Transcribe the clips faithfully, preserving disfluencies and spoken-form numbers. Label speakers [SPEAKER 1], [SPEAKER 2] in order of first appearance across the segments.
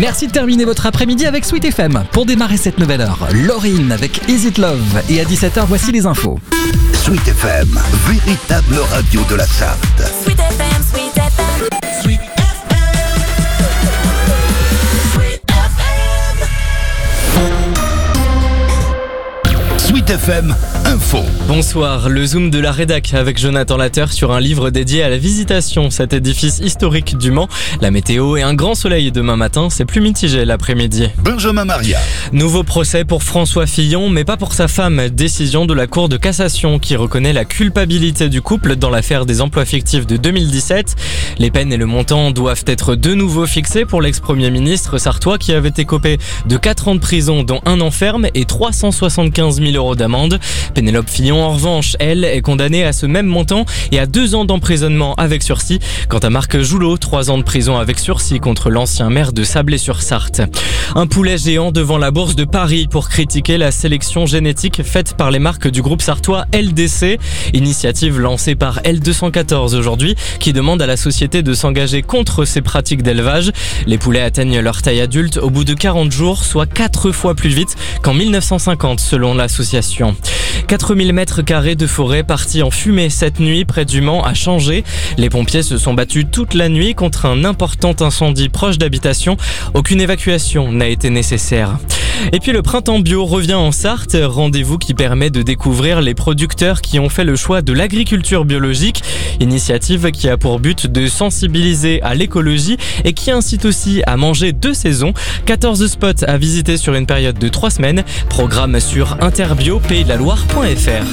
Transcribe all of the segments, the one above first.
[SPEAKER 1] Merci de terminer votre après-midi avec Sweet F M. Pour démarrer cette nouvelle heure, Lauryn avec Is It Love. Et à dix-sept heures, voici les infos.
[SPEAKER 2] Sweet F M, véritable radio de la Sarthe. Sweet F M, Sweet F M, Sweet F M, Sweet F M. Sweet F M Info.
[SPEAKER 3] Bonsoir, le zoom de la rédac avec Jonathan Latter sur un livre dédié à la Visitation, cet édifice historique du Mans. La météo et un grand soleil demain matin, c'est plus mitigé l'après-midi.
[SPEAKER 2] Benjamin Maria.
[SPEAKER 3] Nouveau procès pour François Fillon, mais pas pour sa femme. Décision de la Cour de cassation qui reconnaît la culpabilité du couple dans l'affaire des emplois fictifs de deux mille dix-sept. Les peines et le montant doivent être de nouveau fixés pour l'ex-premier ministre sartois qui avait écopé de quatre ans de prison dont un an ferme et trois cent soixante-quinze mille euros d'amende. Pénélope Fillon, en revanche, elle, est condamnée à ce même montant et à deux ans d'emprisonnement avec sursis. Quant à Marc Joulot, trois ans de prison avec sursis contre l'ancien maire de Sablé-sur-Sarthe. Un poulet géant devant la bourse de Paris pour critiquer la sélection génétique faite par les marques du groupe sartois L D C. Initiative lancée par L deux cent quatorze aujourd'hui, qui demande à la société de s'engager contre ces pratiques d'élevage. Les poulets atteignent leur taille adulte au bout de quarante jours, soit quatre fois plus vite qu'en mille neuf cent cinquante selon l'association. quatre mille mètres carrés de forêt partis en fumée cette nuit près du Mans à Changé. Les pompiers se sont battus toute la nuit contre un important incendie proche d'habitation. Aucune évacuation n'a été nécessaire. Et puis le printemps bio revient en Sarthe, rendez-vous qui permet de découvrir les producteurs qui ont fait le choix de l'agriculture biologique. Initiative qui a pour but de sensibiliser à l'écologie et qui incite aussi à manger deux saisons. quatorze spots à visiter sur une période de trois semaines. Programme sur interbio pays de la Loire point f r.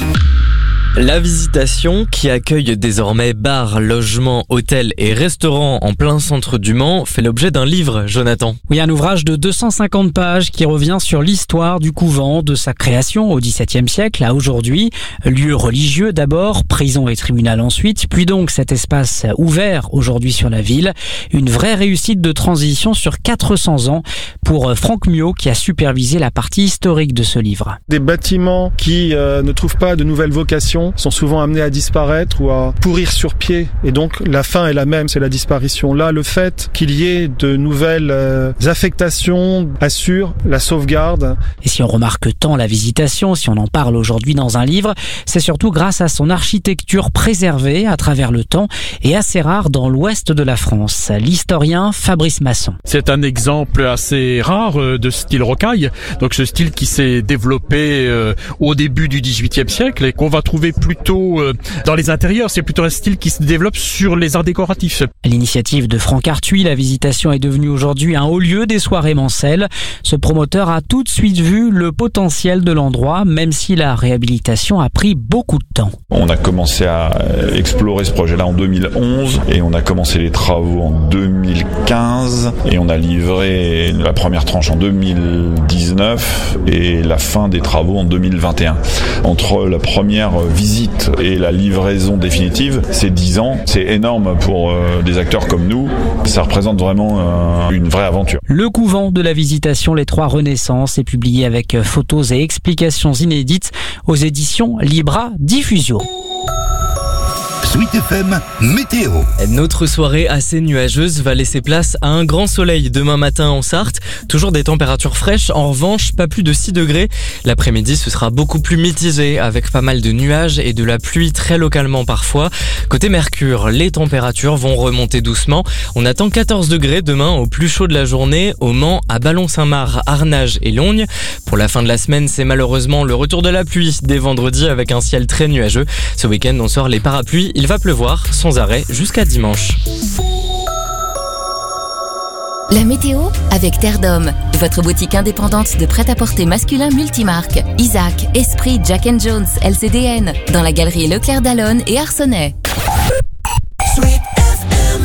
[SPEAKER 3] La Visitation, qui accueille désormais bars, logements, hôtels et restaurants en plein centre du Mans, fait l'objet d'un livre, Jonathan.
[SPEAKER 4] Oui, un ouvrage de deux cent cinquante pages qui revient sur l'histoire du couvent, de sa création au dix-septième siècle à aujourd'hui. Lieu religieux d'abord, prison et tribunal ensuite, puis donc cet espace ouvert aujourd'hui sur la ville. Une vraie réussite de transition sur quatre cents ans pour Franck Miot qui a supervisé la partie historique de ce livre.
[SPEAKER 5] Des bâtiments qui euh, ne trouvent pas de nouvelles vocations sont souvent amenés à disparaître ou à pourrir sur pied. Et donc, la fin est la même, c'est la disparition. Là, le fait qu'il y ait de nouvelles euh, affectations assure la sauvegarde.
[SPEAKER 4] Et si on remarque tant la Visitation, si on en parle aujourd'hui dans un livre, c'est surtout grâce à son architecture préservée à travers le temps et assez rare dans l'ouest de la France. L'historien Fabrice Masson.
[SPEAKER 6] C'est un exemple assez rare euh, de style rocaille. Donc, ce style qui s'est développé euh, au début du dix-huitième siècle et qu'on va trouver plutôt euh, dans les intérieurs, c'est plutôt un style qui se développe sur les arts décoratifs.
[SPEAKER 4] L'initiative de Franck Arthuis, la Visitation est devenue aujourd'hui un haut lieu des soirées mancelles. Ce promoteur a tout de suite vu le potentiel de l'endroit, même si la réhabilitation a pris beaucoup de temps.
[SPEAKER 7] On a commencé à explorer ce projet-là en deux mille onze et on a commencé les travaux en deux mille quinze et on a livré la première tranche en deux mille dix-neuf et la fin des travaux en deux mille vingt et un. Entre la première visite et la livraison définitive, c'est dix ans. C'est énorme pour euh, des acteurs comme nous. Ça représente vraiment euh, une vraie aventure.
[SPEAKER 4] Le couvent de la Visitation, les trois Renaissances, est publié avec photos et explications inédites aux éditions Libra Diffusio.
[SPEAKER 2] Sweet F M Météo.
[SPEAKER 3] Notre soirée assez nuageuse va laisser place à un grand soleil demain matin en Sarthe. Toujours des températures fraîches, en revanche pas plus de six degrés. L'après-midi ce sera beaucoup plus mitigé avec pas mal de nuages et de la pluie très localement parfois. Côté Mercure, les températures vont remonter doucement. On attend quatorze degrés demain au plus chaud de la journée au Mans, à Ballon-Saint-Marc, Arnage et Lognes. Pour la fin de la semaine, c'est malheureusement le retour de la pluie dès vendredi avec un ciel très nuageux. Ce week-end on sort les parapluies. Il va pleuvoir sans arrêt jusqu'à dimanche.
[SPEAKER 8] La météo avec Terre d'Homme, votre boutique indépendante de prêt-à-porter masculin multimarque. Isaac, Esprit, Jack and Jones, L C D N, dans la galerie Leclerc d'Alonne et Arcenay.
[SPEAKER 2] Sweet F M.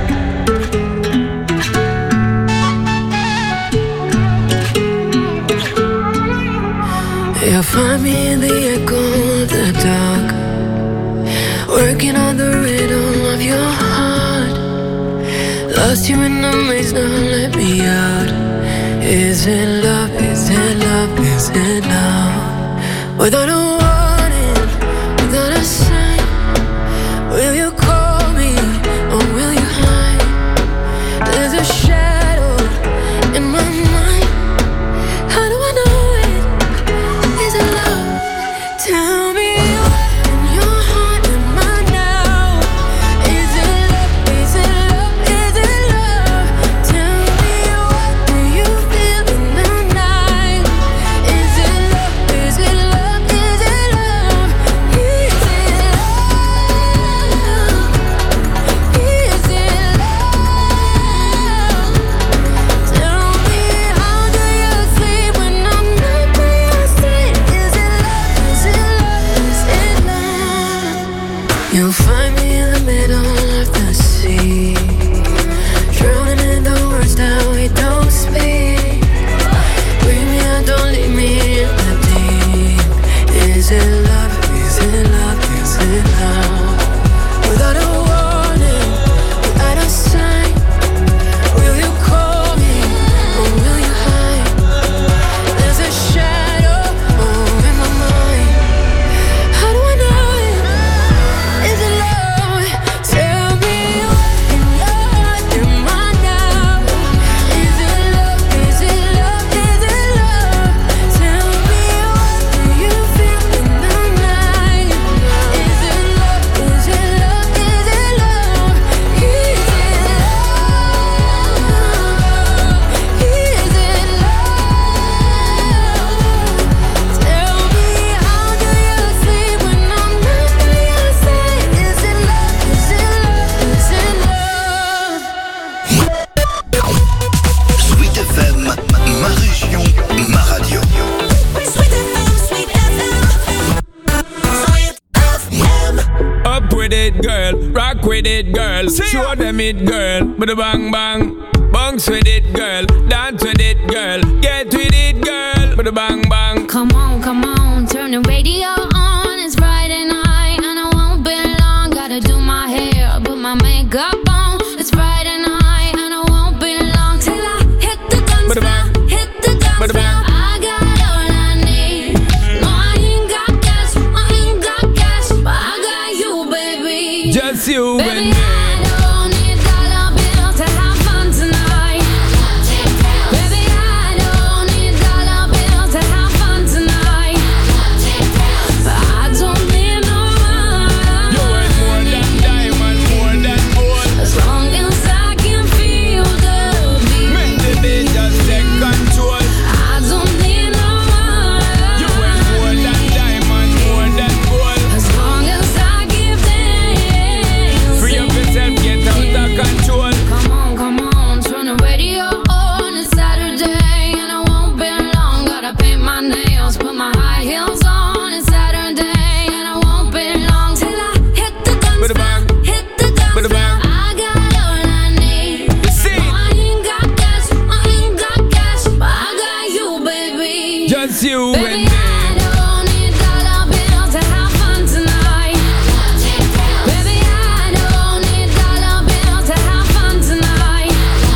[SPEAKER 9] You'll find me in the echo of the dark, working on the rhythm of your heart. Lost you in the maze, now let me out. Is it love, is it love, is it love? Without a warning, without a sign, will you call me or will you hide? There's a shadow in
[SPEAKER 10] it, girl. Show them it, girl. But bang bang. Bounce with it, girl. Dance with it, girl. Get with it, girl. But bang bang.
[SPEAKER 9] Come on, come on, turn the radio on. It's Friday night and I won't be long. Gotta do my hair, put my makeup on. It's Friday night and I won't be long till I hit the dance floor, hit the dance floor. I got all I need. No, I ain't got cash, I ain't got cash, but I got you, baby.
[SPEAKER 10] Just you
[SPEAKER 9] baby,
[SPEAKER 10] and me.
[SPEAKER 9] I don't need dollar bills to have fun tonight. Baby, I don't need dollar bills to have fun tonight. I don't need no money.
[SPEAKER 10] You ain't more than diamond, more than gold.
[SPEAKER 9] As long as I can feel the beat.
[SPEAKER 10] Make the beat just take control.
[SPEAKER 9] I don't need no money.
[SPEAKER 10] You ain't more than diamond, more than gold.
[SPEAKER 9] As long as I give them.
[SPEAKER 10] Free up yourself, get out of control.
[SPEAKER 9] Come on, come on, turn the radio on. It's Saturday and I won't be long. Gotta paint my nails, put my high heels on. It's Saturday and I won't be long till I hit the dance floor, hit the dance floor. I got all I need.
[SPEAKER 10] See?
[SPEAKER 9] No, I ain't got cash, I ain't got cash, but I got you, baby.
[SPEAKER 10] Just you and
[SPEAKER 9] Baby,
[SPEAKER 10] me.
[SPEAKER 9] I don't need dollar bills to have fun tonight. Baby, I don't need dollar bills to have fun tonight.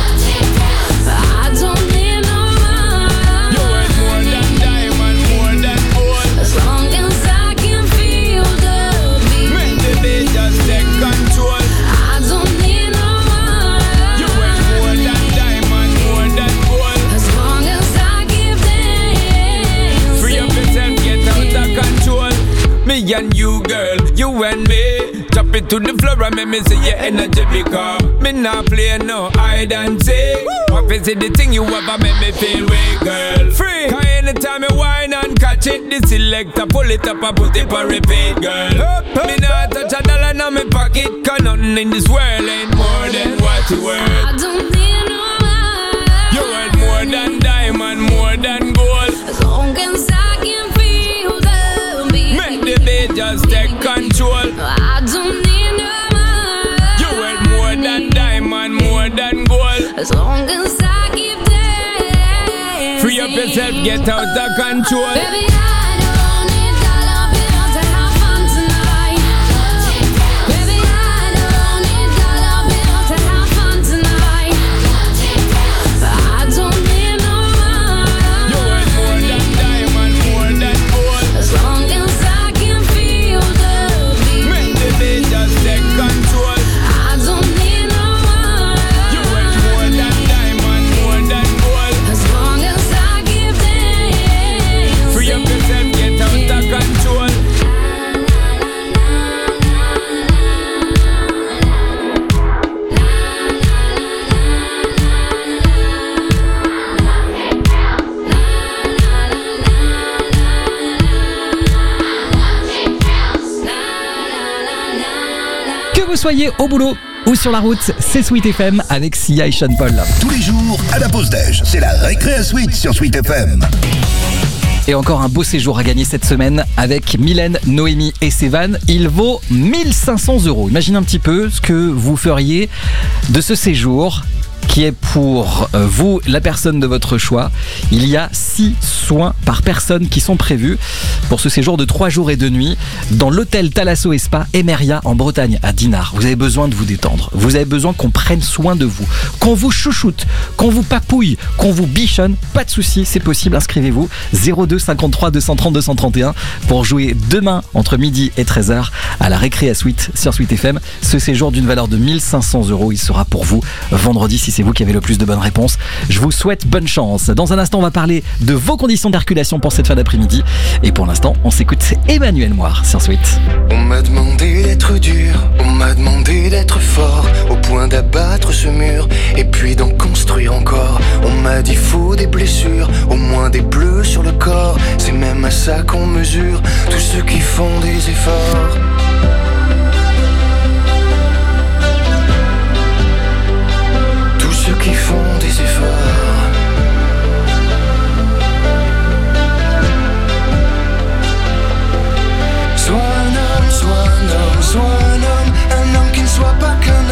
[SPEAKER 9] I don't need no
[SPEAKER 10] You
[SPEAKER 9] money.
[SPEAKER 10] ain't more than diamond, more than gold.
[SPEAKER 9] As long as I can feel the beat.
[SPEAKER 10] Make the beat just take control.
[SPEAKER 9] I don't need no
[SPEAKER 10] You ain't more
[SPEAKER 9] money.
[SPEAKER 10] than diamond, more than gold.
[SPEAKER 9] As long as I give them.
[SPEAKER 10] Free up yourself, get out of control. Me and you, girl, you and me. Drop it to the floor and make me see your energy because me not play no hide and seek. What is it the thing you ever make me feel weak, girl? Free. Cause anytime I whine and catch it, the selector pull it up and put it for repeat, girl. Me not touch a dollar in my pocket, cause nothing in this world ain't more than what you worth.
[SPEAKER 9] I don't need no money.
[SPEAKER 10] You worth more than diamond, more than gold.
[SPEAKER 9] As long as I can feel the beat.
[SPEAKER 10] Make the beat just take control.
[SPEAKER 9] I don't need no money.
[SPEAKER 10] You worth more than diamond, more than gold.
[SPEAKER 9] As long as I keep dancing.
[SPEAKER 10] Free up yourself, get out of control.
[SPEAKER 9] Baby, I don't need dollar bills to have fun tonight. Baby, I don't need dollar bills to have fun tonight. I don't need no money.
[SPEAKER 10] You worth more than diamond, more than gold.
[SPEAKER 9] As long as I can feel the beat.
[SPEAKER 10] Make the beat just take control.
[SPEAKER 9] I don't need no
[SPEAKER 10] You
[SPEAKER 9] money.
[SPEAKER 10] worth more than diamond, more than gold.
[SPEAKER 9] As long as I give them.
[SPEAKER 10] Free up yourself, get out of control.
[SPEAKER 1] Que vous soyez au boulot ou sur la route, c'est Sweet F M avec Sia et Sean Paul.
[SPEAKER 2] Tous les jours, à la pause déj, c'est la récré à Sweet sur Sweet F M.
[SPEAKER 1] Et encore un beau séjour à gagner cette semaine avec Mylène, Noémie et Sévan. Il vaut mille cinq cents euros. Imaginez un petit peu ce que vous feriez de ce séjour qui est pour vous, la personne de votre choix. Il y a six soins par personne qui sont prévus pour ce séjour de trois jours et deux nuits dans l'hôtel Thalasso et Spa Emeria en Bretagne, à Dinard. Vous avez besoin de vous détendre. Vous avez besoin qu'on prenne soin de vous, qu'on vous chouchoute, qu'on vous papouille, qu'on vous bichonne. Pas de souci, c'est possible. Inscrivez-vous zéro deux cinquante-trois deux cent trente deux cent trente et un pour jouer demain entre midi et treize heures à la récré à Sweet sur Sweet F M. Ce séjour d'une valeur de mille cinq cents euros, il sera pour vous vendredi si c'est vous qui avez le plus de bonnes réponses. Je vous souhaite bonne chance. Dans un instant, on va parler de vos conditions d'articulation pour cette fin d'après-midi. Et pour l'instant, on s'écoute Emmanuel Moir sur Sweet.
[SPEAKER 11] On m'a demandé d'être dur, on m'a demandé d'être fort, au point d'abattre ce mur et puis d'en construire encore. On m'a dit faut des blessures, au moins des bleus sur le corps. C'est même à ça qu'on mesure tous ceux qui font des efforts. Tous ceux qui font des efforts. Sois un homme, sois un homme, sois un homme, un homme qui ne soit pas qu'un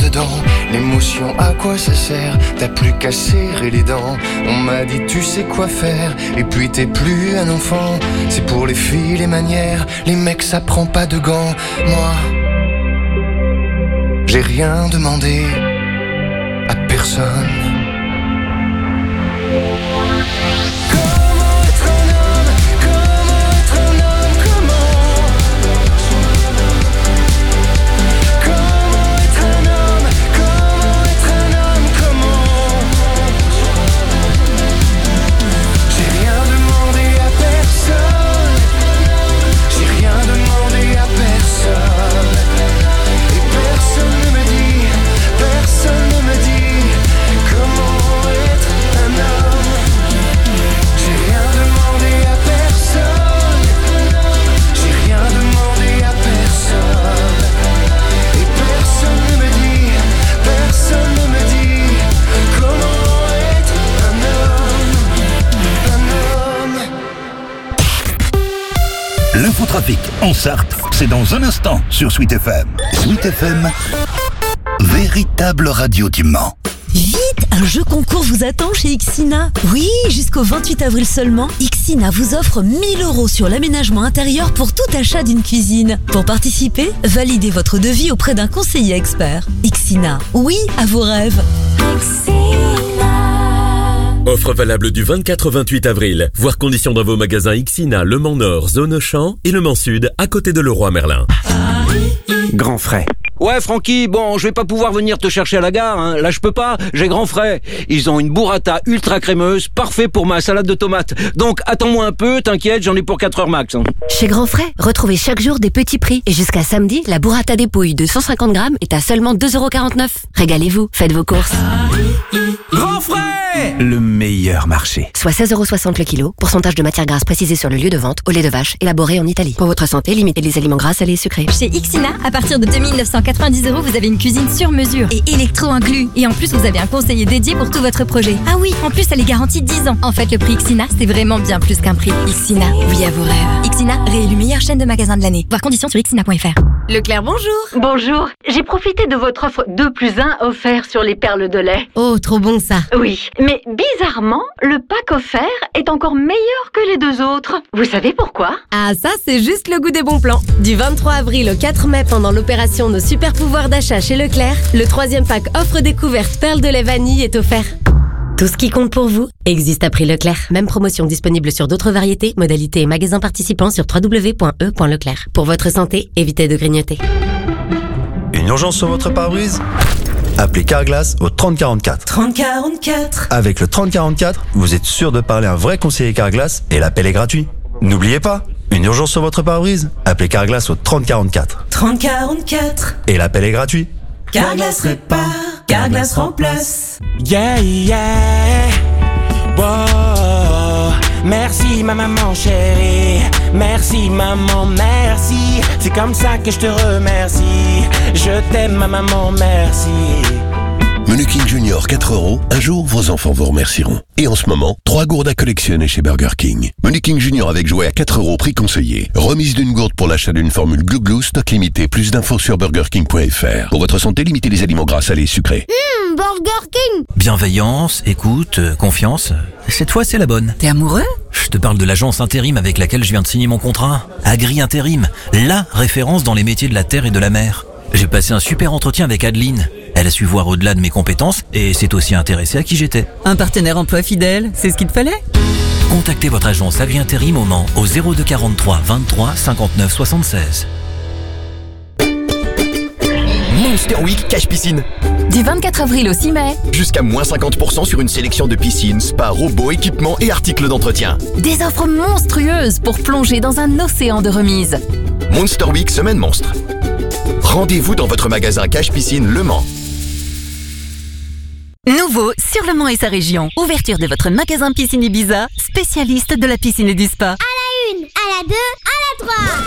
[SPEAKER 11] dedans. L'émotion, à quoi ça sert? T'as plus qu'à serrer les dents. On m'a dit tu sais quoi faire, et puis t'es plus un enfant. C'est pour les filles les manières, les mecs ça prend pas de gants. Moi, j'ai rien demandé à personne.
[SPEAKER 2] L'infotrafic en Sarthe, c'est dans un instant sur Sweet F M. Sweet F M, véritable radio du Mans.
[SPEAKER 12] Vite, un jeu concours vous attend chez Ixina. Oui, jusqu'au vingt-huit avril seulement, Ixina vous offre mille euros sur l'aménagement intérieur pour tout achat d'une cuisine. Pour participer, validez votre devis auprès d'un conseiller expert. Ixina, oui à vos rêves.
[SPEAKER 13] Offre valable du vingt-quatre au vingt-huit avril. Voir conditions dans vos magasins Ixina, Le Mans Nord, Zone Champ et Le Mans Sud, à côté de Leroy Merlin.
[SPEAKER 14] Grand frais. Ouais, Francky, bon, je vais pas pouvoir venir te chercher à la gare, hein. Là, je peux pas, j'ai grand frais. Ils ont une burrata ultra crémeuse, parfait pour ma salade de tomates. Donc, attends-moi un peu, t'inquiète, j'en ai pour quatre heures max. Hein.
[SPEAKER 15] Chez Grand Frais, retrouvez chaque jour des petits prix. Et jusqu'à samedi, la burrata des pouilles de cent cinquante grammes est à seulement deux euros quarante-neuf. Régalez-vous, faites vos courses.
[SPEAKER 14] Grand Frais! Le meilleur marché.
[SPEAKER 15] Soit seize euros soixante le kilo, pourcentage de matière grasse précisé sur le lieu de vente, au lait de vache, élaboré en Italie. Pour votre santé, limitez les aliments gras, salés et sucrés.
[SPEAKER 16] Chez Ixina, à partir de deux mille neuf cent quatre-vingt-dix euros, vous avez une cuisine sur mesure et électro inclus. Et en plus, vous avez un conseiller dédié pour tout votre projet. Ah oui, en plus, elle est garantie dix ans. En fait, le prix Ixina, c'est vraiment bien plus qu'un prix. Ixina, oui à vos rêves. Ixina, réélu meilleure chaîne de magasins de l'année. Voir conditions sur ixina point f r.
[SPEAKER 17] Leclerc, bonjour.
[SPEAKER 18] Bonjour. J'ai profité de votre offre deux plus un offert sur les perles de lait.
[SPEAKER 17] Oh, trop bon ça.
[SPEAKER 18] Oui, mais bizarrement, le pack offert est encore meilleur que les deux autres. Vous savez pourquoi?
[SPEAKER 17] Ah, ça, c'est juste le goût des bons plans. Du vingt-trois avril au quatre mai, pendant l'opération Nos super pouvoirs d'achat chez Leclerc, le troisième pack offre découverte perles de lait vanille est offert.
[SPEAKER 15] Tout ce qui compte pour vous existe à prix Leclerc. Même promotion disponible sur d'autres variétés, modalités et magasins participants sur w w w point e point leclerc. Pour votre santé, évitez de grignoter.
[SPEAKER 19] Une urgence sur votre pare-brise? Appelez Carglass au trente quarante-quatre.
[SPEAKER 12] trente quarante-quatre.
[SPEAKER 19] Avec le trente quarante-quatre, vous êtes sûr de parler à un vrai conseiller Carglass et l'appel est gratuit. N'oubliez pas, une urgence sur votre pare-brise? Appelez Carglass au trente quarante-quatre.
[SPEAKER 12] trente quarante-quatre.
[SPEAKER 19] Et l'appel est gratuit.
[SPEAKER 12] Carglass répare, Carglass remplace.
[SPEAKER 20] Yeah, yeah. Wow. Merci ma maman chérie. Merci maman, merci. C'est comme ça que je te remercie. Je t'aime ma maman, merci.
[SPEAKER 2] Menu King Junior quatre euros, un jour vos enfants vous remercieront. Et en ce moment, trois gourdes à collectionner chez Burger King. Menu King Junior avec jouet à quatre euros, prix conseillé. Remise d'une gourde pour l'achat d'une formule Glou Glou, stock limité. Plus d'infos sur burger king point f r. Pour votre santé, limitez les aliments gras, salés et sucrés.
[SPEAKER 21] Mmh, Burger King.
[SPEAKER 22] Bienveillance, écoute, euh, confiance. Cette fois, c'est la bonne.
[SPEAKER 12] T'es amoureux?
[SPEAKER 22] Je te parle de l'agence intérim avec laquelle je viens de signer mon contrat. Agri Intérim, la référence dans les métiers de la terre et de la mer. J'ai passé un super entretien avec Adeline. Elle a su voir au-delà de mes compétences et s'est aussi intéressée à qui j'étais.
[SPEAKER 12] Un partenaire emploi fidèle, c'est ce qu'il te fallait?
[SPEAKER 22] Contactez votre agence Agri Intérim au Mans au zéro deux quarante-trois vingt-trois cinquante-neuf soixante-seize.
[SPEAKER 23] Monster Week Cash Piscine.
[SPEAKER 16] Du vingt-quatre avril au six mai.
[SPEAKER 23] Jusqu'à moins cinquante pour cent sur une sélection de piscines, spas, robots, équipements et articles d'entretien.
[SPEAKER 16] Des offres monstrueuses pour plonger dans un océan de remises.
[SPEAKER 23] Monster Week Semaine Monstre. Rendez-vous dans votre magasin Cash Piscine Le Mans.
[SPEAKER 12] Nouveau sur Le Mans et sa région. Ouverture de votre magasin Piscine Ibiza, spécialiste de la piscine et du spa.
[SPEAKER 21] À la une, à la deux, à la trois.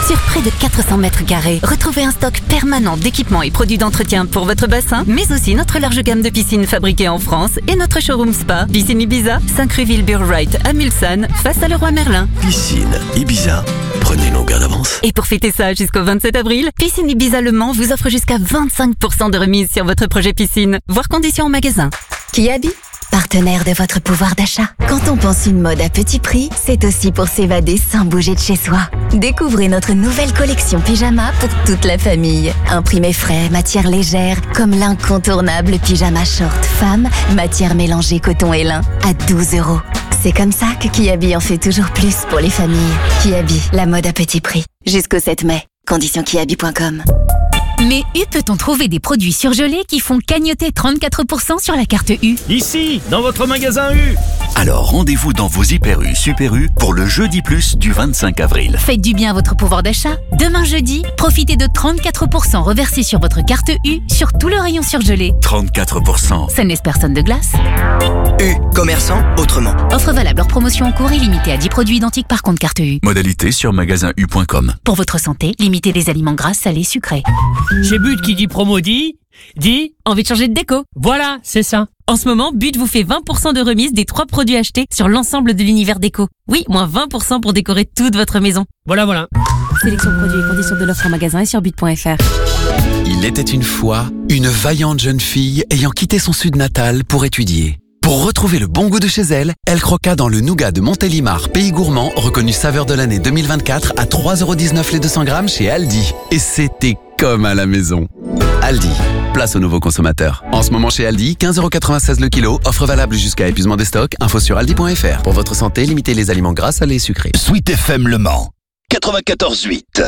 [SPEAKER 5] Sur près de quatre cents mètres carrés, retrouvez un stock permanent d'équipements et produits d'entretien pour votre bassin, mais aussi notre large gamme de piscines fabriquées en France et notre showroom spa. Piscine Ibiza, cinq rue Wilbur-Wright à Mulsanne, face à Leroy Merlin.
[SPEAKER 2] Piscine Ibiza, prenez longueur d'avance.
[SPEAKER 5] Et pour fêter ça jusqu'au vingt-sept avril, Piscine Ibiza Le Mans vous offre jusqu'à vingt-cinq pour cent de remise sur votre projet piscine. Voir conditions en magasin.
[SPEAKER 12] Kiabi, partenaire de votre pouvoir d'achat. Quand on pense une mode à petit prix, c'est aussi pour s'évader sans bouger de chez soi. Découvrez notre nouvelle collection pyjama pour toute la famille. Imprimé frais, matière légère, comme l'incontournable pyjama short femme, matière mélangée coton et lin, à douze euros. C'est comme ça que Kiabi en fait toujours plus pour les familles. Kiabi, la mode à petit prix. Jusqu'au sept mai. Conditions kiabi point com.
[SPEAKER 6] Mais U peut-on trouver des produits surgelés qui font cagnotter trente-quatre pour cent sur la carte U?
[SPEAKER 21] Ici, dans votre magasin U.
[SPEAKER 24] Alors rendez-vous dans vos Hyper U, Super U pour le Jeudi Plus du vingt-cinq avril.
[SPEAKER 6] Faites du bien à votre pouvoir d'achat. Demain jeudi, profitez de trente-quatre pour cent reversés sur votre carte U sur tout le rayon surgelé.
[SPEAKER 24] trente-quatre pour cent.
[SPEAKER 6] Ça ne laisse personne de glace.
[SPEAKER 25] U, commerçant autrement.
[SPEAKER 6] Offre valable hors promotion en cours et limitée à dix produits identiques par compte carte U.
[SPEAKER 24] Modalité sur magasin u point com.
[SPEAKER 6] Pour votre santé, limitez les aliments gras, salés, sucrés.
[SPEAKER 26] Chez But qui dit promo dit, dit
[SPEAKER 6] envie de changer de déco.
[SPEAKER 26] Voilà, c'est ça.
[SPEAKER 6] En ce moment, But vous fait vingt pour cent de remise des trois produits achetés sur l'ensemble de l'univers déco. Oui, moins vingt pour cent pour décorer toute votre maison.
[SPEAKER 26] Voilà, voilà.
[SPEAKER 6] Sélection de produits et conditions de l'offre en magasin et sur but point f r.
[SPEAKER 27] Il était une fois une vaillante jeune fille ayant quitté son sud natal pour étudier. Pour retrouver le bon goût de chez elle, elle croqua dans le nougat de Montélimar, pays gourmand, reconnu saveur de l'année deux mille vingt-quatre à trois euros dix-neuf les deux cents grammes chez Aldi. Et c'était comme à la maison. Aldi, place aux nouveaux consommateurs. En ce moment chez Aldi, quinze euros quatre-vingt-seize le kilo, offre valable jusqu'à épuisement des stocks, info sur aldi point f r. Pour votre santé, limitez les aliments gras, salés et sucrés.
[SPEAKER 2] Sweet F M Le Mans, quatre-vingt-quatorze huit.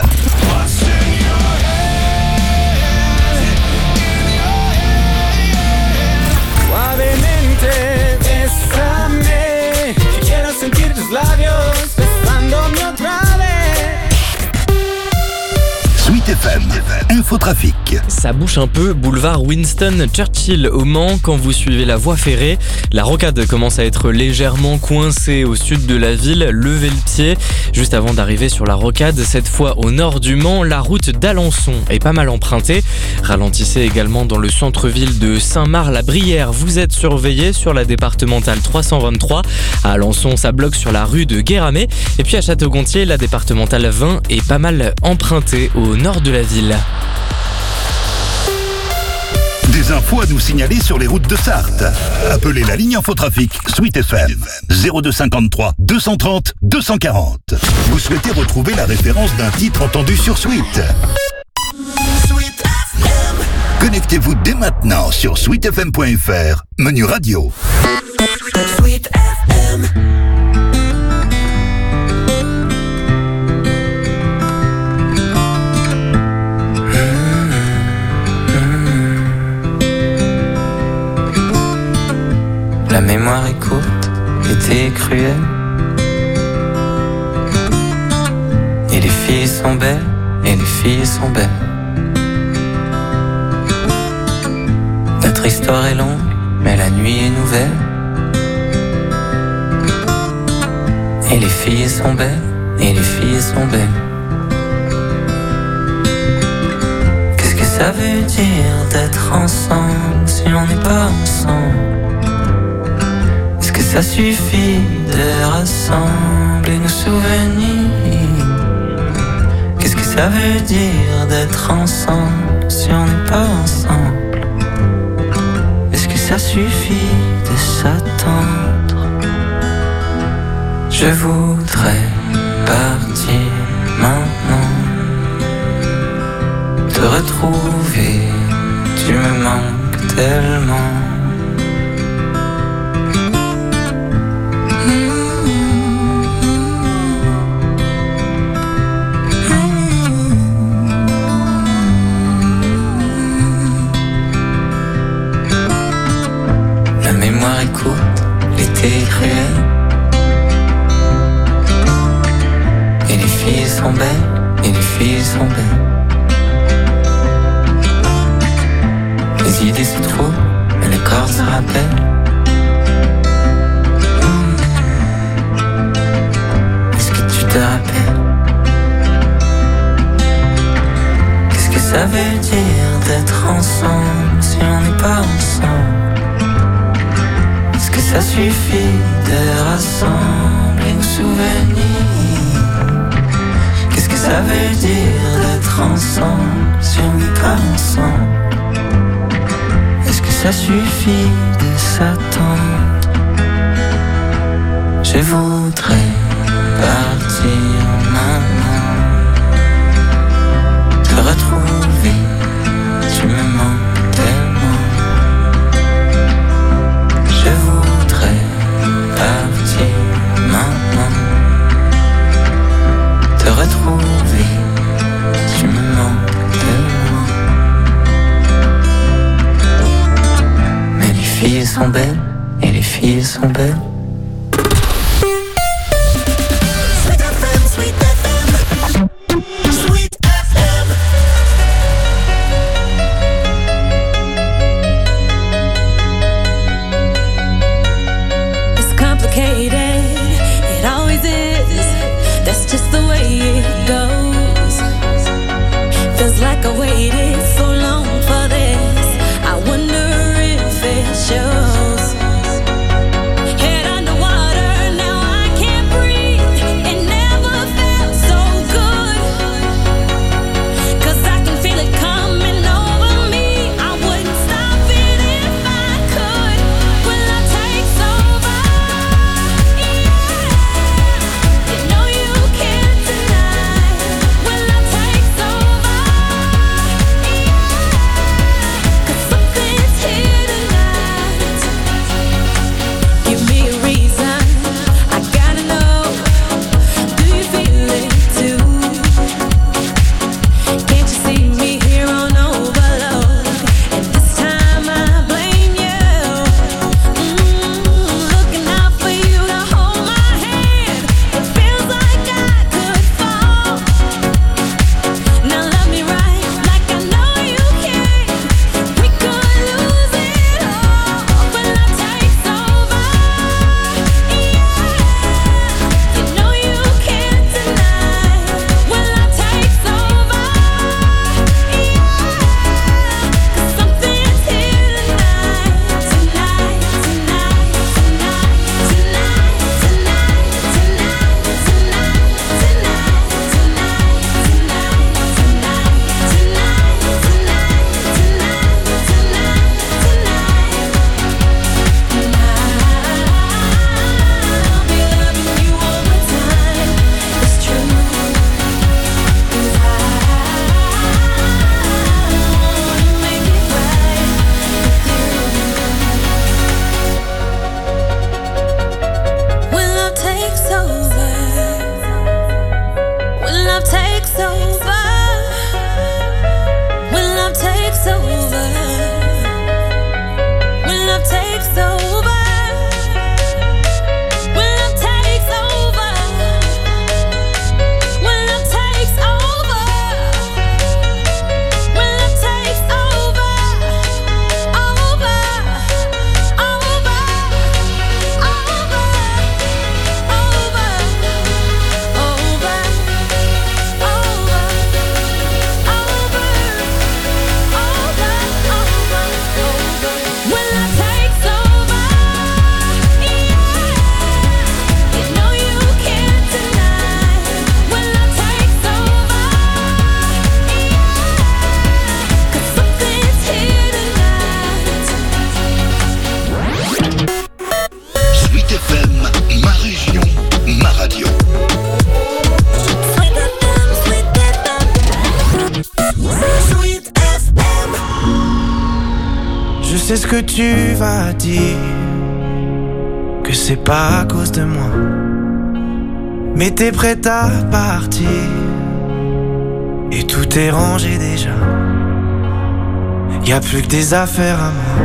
[SPEAKER 2] Sweet F M, infotrafic.
[SPEAKER 3] Ça bouge un peu, boulevard Winston Churchill au Mans quand vous suivez la voie ferrée. La rocade commence à être légèrement coincée au sud de la ville. Levez le pied. Juste avant d'arriver sur la rocade, cette fois au nord du Mans, la route d'Alençon est pas mal empruntée. Ralentissez également dans le centre-ville de Saint-Marc-la-Brière. Vous êtes surveillé sur la départementale trois cent vingt-trois. À Alençon, ça bloque sur la rue de Guéramé. Et puis à Château-Gontier, la départementale vingt est pas mal empruntée au nord de la ville.
[SPEAKER 2] Des infos à nous signaler sur les routes de Sarthe. Appelez la ligne infotrafic Sweet F M zéro deux cinquante-trois deux cent trente deux cent quarante. Vous souhaitez retrouver la référence d'un titre entendu sur Sweet. Sweet F M. Connectez-vous dès maintenant sur sweet f m point f r, menu radio. Sweet F M.
[SPEAKER 28] La mémoire est courte, l'été est cruel. Et les filles sont belles, et les filles sont belles. Notre histoire est longue, mais la nuit est nouvelle. Et les filles sont belles, et les filles sont belles. Qu'est-ce que ça veut dire d'être ensemble si on n'est pas ensemble? Ça suffit de rassembler nos souvenirs. Qu'est-ce que ça veut dire d'être ensemble si on n'est pas ensemble? Est-ce que ça suffit de s'attendre? Je voudrais partir maintenant, te retrouver, tu me manques tellement. L'été est cruel. Et les filles sont belles, et les filles sont belles. Les idées se trouvent, mais le corps se rappelle. Est-ce que tu te rappelles ça veut dire d'être ensemble si on n'est pas ensemble? Est-ce que ça suffit de rassembler nos souvenirs? Qu'est-ce que ça veut dire d'être ensemble si on n'est pas ensemble? Est-ce que ça suffit de s'attendre? Je voudrais partir maintenant, te retrouver, tu me manques tellement. Je voudrais partir maintenant, te retrouver, tu me manques tellement. Mais les filles sont belles, et les filles sont belles.
[SPEAKER 20] C'est ce que tu vas dire, que c'est pas à cause de moi, mais t'es prête à partir, et tout est rangé déjà. Y'a plus que des affaires à moi.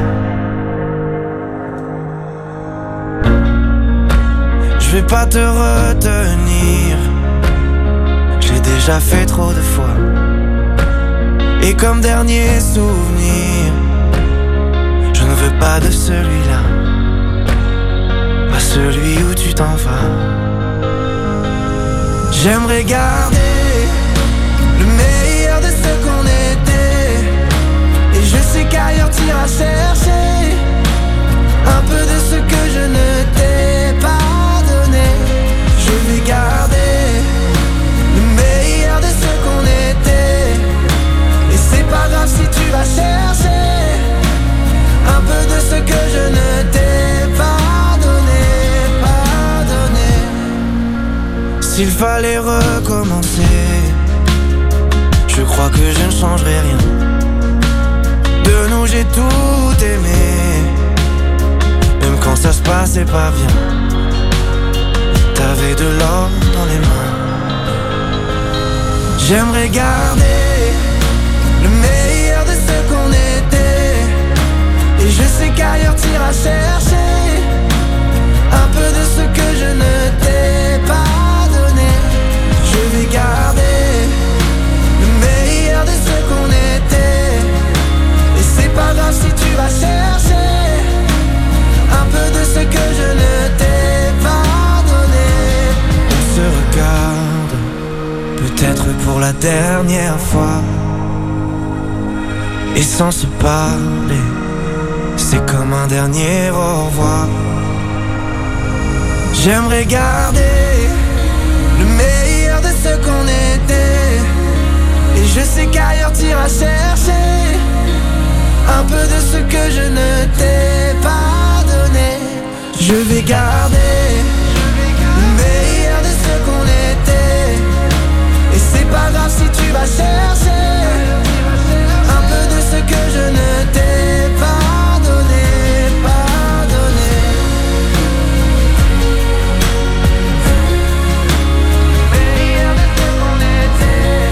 [SPEAKER 20] Je vais pas te retenir, j'ai déjà fait trop de fois. Et comme dernier souvenir, je ne veux pas de celui-là, pas celui où tu t'en vas. J'aimerais garder le meilleur de ce qu'on était, sais qu'ailleurs t'iras chercher un peu de ce que je ne t'ai pas donné. Je vais garder le meilleur de ce qu'on était. Et c'est pas grave si tu vas chercher un peu de ce que je ne t'ai pas donné, pas donné. S'il fallait recommencer, je crois que je ne changerai rien. De nous j'ai tout aimé, même quand ça se passait pas bien. T'avais de l'or dans les mains. J'aimerais garder le meilleur de ce qu'on était. Et je sais qu'ailleurs t'iras chercher un peu de ce que je ne t'ai pas donné. Je vais garder le meilleur de ce qu'on était. Et c'est pas grave si tu vas chercher un peu de ce que je ne t'ai pas donné. On se regarde, peut-être pour la dernière fois. Et sans se parler, c'est comme un dernier au revoir. J'aimerais garder le meilleur de ce qu'on était. Et je sais qu'ailleurs t'iras chercher un peu de ce que je ne t'ai pas donné. Je vais garder le meilleur de ce qu'on était. Et c'est pas grave si tu vas chercher un peu de ce que je ne t'ai pas donné, pas donné. Le meilleur de ce qu'on était.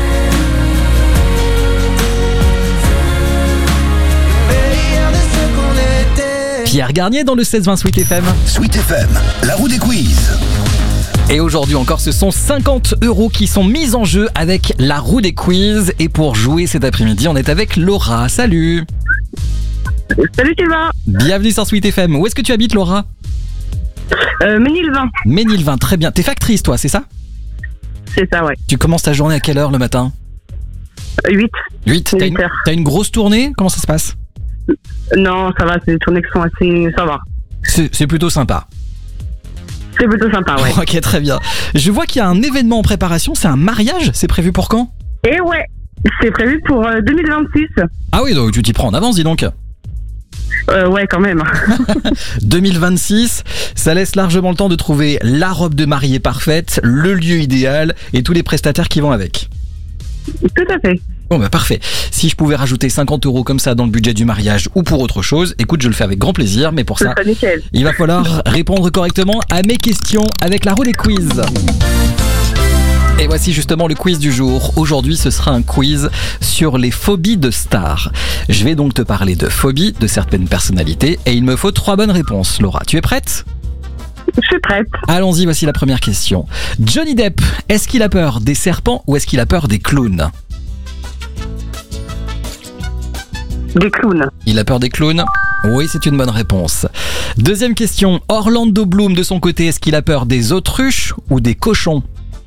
[SPEAKER 20] Le meilleur de ce qu'on était.
[SPEAKER 1] Pierre Garnier dans le seize vingt Sweet F M.
[SPEAKER 2] Sweet F M, la roue des quiz.
[SPEAKER 1] Et aujourd'hui encore, ce sont cinquante euros qui sont mis en jeu avec la roue des quiz. Et pour jouer cet après-midi, on est avec Laura. Salut.
[SPEAKER 4] Salut Sylvain.
[SPEAKER 1] Bienvenue sur Sweet F M. Où est-ce que tu habites, Laura?
[SPEAKER 4] euh, Ménilvin.
[SPEAKER 1] Ménilvin, très bien. T'es factrice, toi, c'est ça?
[SPEAKER 4] C'est ça, ouais.
[SPEAKER 1] Tu commences ta journée à quelle heure le matin?
[SPEAKER 4] huit.
[SPEAKER 1] huit. T'as une, t'as une grosse tournée? Comment ça se passe?
[SPEAKER 4] Non, ça va, c'est des tournées qui sont assez... ça va.
[SPEAKER 1] C'est, c'est plutôt sympa.
[SPEAKER 4] C'est plutôt sympa, ouais.
[SPEAKER 1] Ok, très bien. Je vois qu'il y a un événement en préparation, c'est un mariage, c'est prévu pour quand?
[SPEAKER 4] Et ouais, c'est prévu pour euh, deux mille vingt-six.
[SPEAKER 1] Ah oui, donc tu t'y prends en avance, dis donc.
[SPEAKER 4] Euh, ouais, quand même.
[SPEAKER 1] deux mille vingt-six, ça laisse largement le temps de trouver la robe de mariée parfaite, le lieu idéal et tous les prestataires qui vont avec.
[SPEAKER 4] Tout à fait.
[SPEAKER 1] Bon bah parfait. Si je pouvais rajouter cinquante euros comme ça dans le budget du mariage ou pour autre chose, écoute, je le fais avec grand plaisir, mais pour ça, il va falloir répondre correctement à mes questions avec la roue des quiz. Et voici justement le quiz du jour. Aujourd'hui, ce sera un quiz sur les phobies de stars. Je vais donc te parler de phobies de certaines personnalités et il me faut trois bonnes réponses. Laura, tu es prête ?
[SPEAKER 4] Je suis prête.
[SPEAKER 1] Allons-y, voici la première question. Johnny Depp, est-ce qu'il a peur des serpents ou est-ce qu'il a peur des clowns ?
[SPEAKER 4] Des clowns.
[SPEAKER 1] Il a peur des clowns ? Oui, c'est une bonne réponse. Deuxième question. Orlando Bloom, de son côté, est-ce qu'il a peur des autruches ou des cochons ?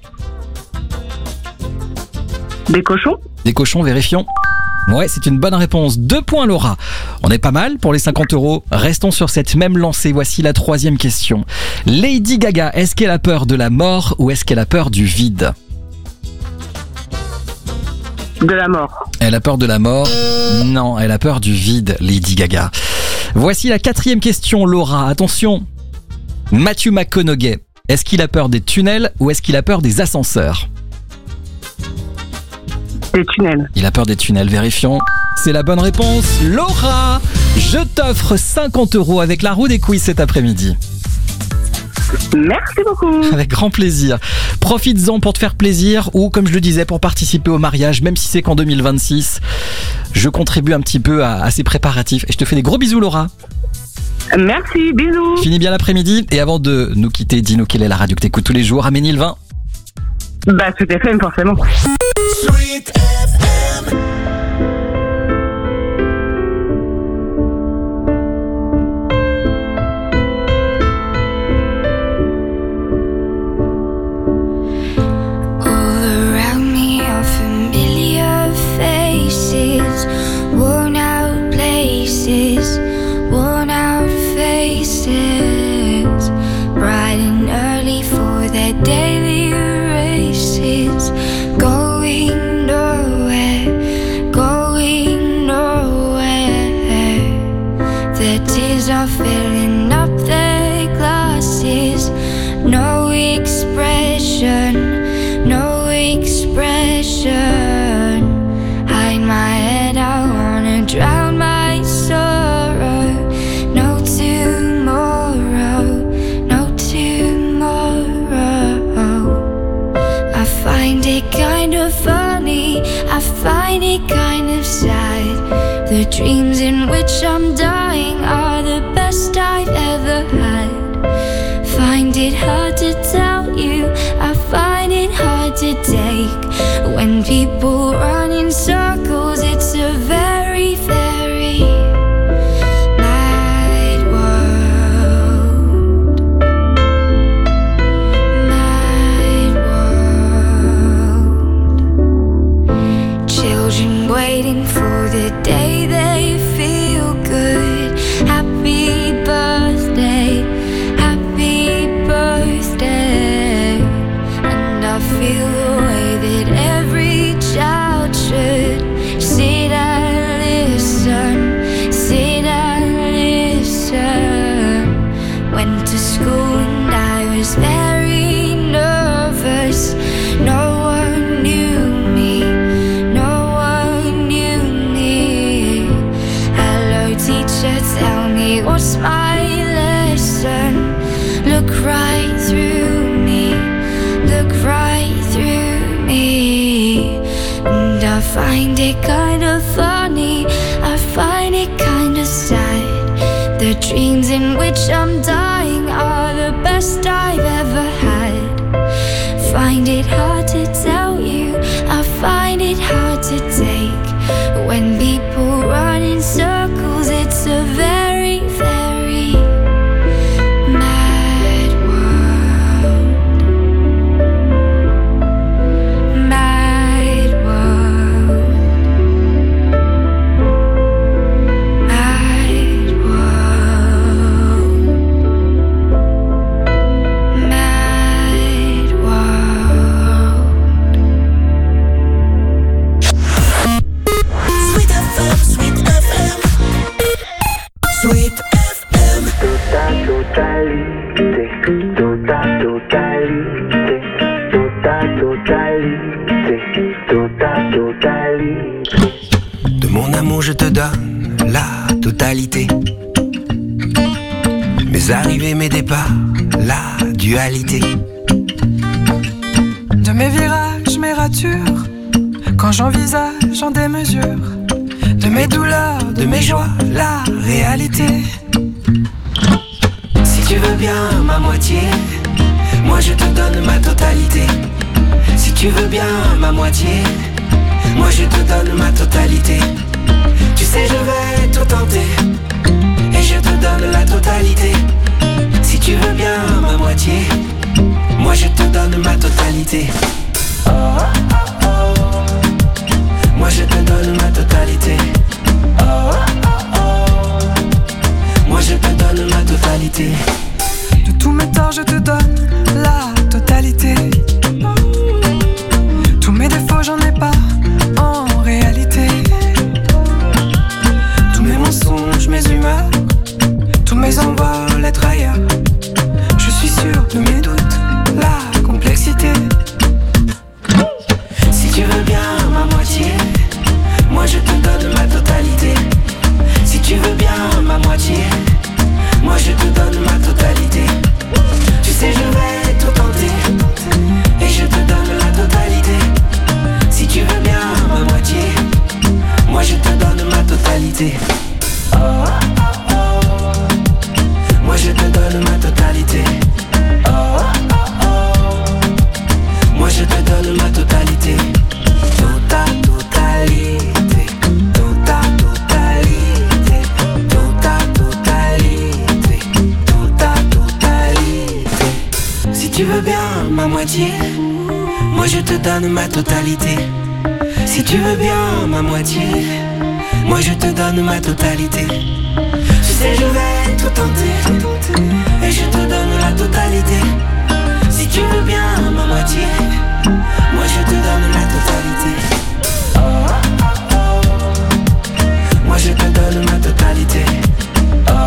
[SPEAKER 4] Des cochons ?
[SPEAKER 1] Des cochons, vérifions. Ouais, c'est une bonne réponse. Deux points, Laura. On est pas mal pour les cinquante euros. Restons sur cette même lancée. Voici la troisième question. Lady Gaga, est-ce qu'elle a peur de la mort ou est-ce qu'elle a peur du vide ?
[SPEAKER 4] De la mort.
[SPEAKER 1] Elle a peur de la mort ? Non, elle a peur du vide, Lady Gaga. Voici la quatrième question, Laura. Attention. Matthew McConaughey, est-ce qu'il a peur des tunnels ou est-ce qu'il a peur des ascenseurs ?
[SPEAKER 4] Des tunnels.
[SPEAKER 1] Il a peur des tunnels, vérifions. C'est la bonne réponse. Laura, je t'offre cinquante euros avec la roue des quiz cet après-midi.
[SPEAKER 4] Merci beaucoup.
[SPEAKER 1] Avec grand plaisir. Profites-en pour te faire plaisir ou, comme je le disais, pour participer au mariage, même si c'est qu'en deux mille vingt-six. Je contribue un petit peu à, à ces préparatifs. Et je te fais des gros bisous, Laura.
[SPEAKER 4] Merci, bisous.
[SPEAKER 1] Finis bien l'après-midi. Et avant de nous quitter, dis-nous quelle est la radio que t'écoutes tous les jours à Ménilvin.
[SPEAKER 4] Bah, Sweet F M, forcément.
[SPEAKER 20] Sweet F M.
[SPEAKER 28] Worn out place the tears are filling up their glasses. No expression, no expression. Hide my head, I wanna drown my sorrow. No tomorrow, no tomorrow. I find it kind of funny, I find it kind of sad. The dreams in which I'm dying are the best I've ever had. Find it hard to tell you, I find it hard to take. When people run in circles, it's a very, very mad world. Mad world. Children waiting for the day they feel good. Happy birthday, happy birthday. And I feel the way that every child should. Sit and listen, sit and listen. Went to school and I was very nervous. No one knew me, no one knew me. Hello teacher, tell me what's my lesson. Look right through me, look right through me. And I find it kind of funny, I find it kind of sad. The dreams in which I'm dying are the best I've ever had. Find it hard to tell you, I find it hard to take. When people run in circles, it's a very, very mad world. Mad world. Mad world. Mad world. Sweet F M, Sweet F M. Sweet F M. Tota totalité, tota totalité, tota totalité, tota totalité. De mon amour je te donne la totalité. Mes arrivées, mes départs, la dualité.
[SPEAKER 7] De mes virages, mes ratures, quand j'envisage en démesure. De mes douleurs, de mes joies, la réalité.
[SPEAKER 28] Si tu veux bien ma moitié, moi je te donne ma totalité. Si tu veux bien ma moitié, moi je te donne ma totalité. Tu sais je vais tout tenter, et je te donne la totalité. Si tu veux bien ma moitié, moi je te donne ma totalité. Oh, oh, oh, oh. Moi je te donne ma totalité. Oh, oh, oh, oh. Moi je te donne ma totalité.
[SPEAKER 7] De tous mes torts je te donne la totalité. Tous mes défauts j'en ai pas en réalité. Tous mes mensonges, mes humeurs, tous mes envols, être ailleurs. Je suis sûr de mes doutes, la complexité.
[SPEAKER 28] Si tu veux bien ma moitié, moi je te donne ma totalité. Si tu veux bien ma moitié, moi je te donne ma totalité. Tu sais je vais tout tenter, et je te donne la totalité. Si tu veux bien ma moitié, moi je te donne ma totalité. Oh, oh, oh, oh. Moi je te donne ma totalité. Oh, oh, oh, oh. Moi je te donne ma totalité. Tota totalité, tota totalité, tota totalité, tota totalité. Si tu veux bien ma moitié, moi je te donne ma totalité. Si tu veux bien ma moitié, moi je te donne ma totalité. Tu sais je vais tout tenter, et je te donne la totalité. Si tu veux bien ma moitié, moi je te donne la totalité. Oh, oh, oh. Moi je te donne ma totalité. Oh, oh,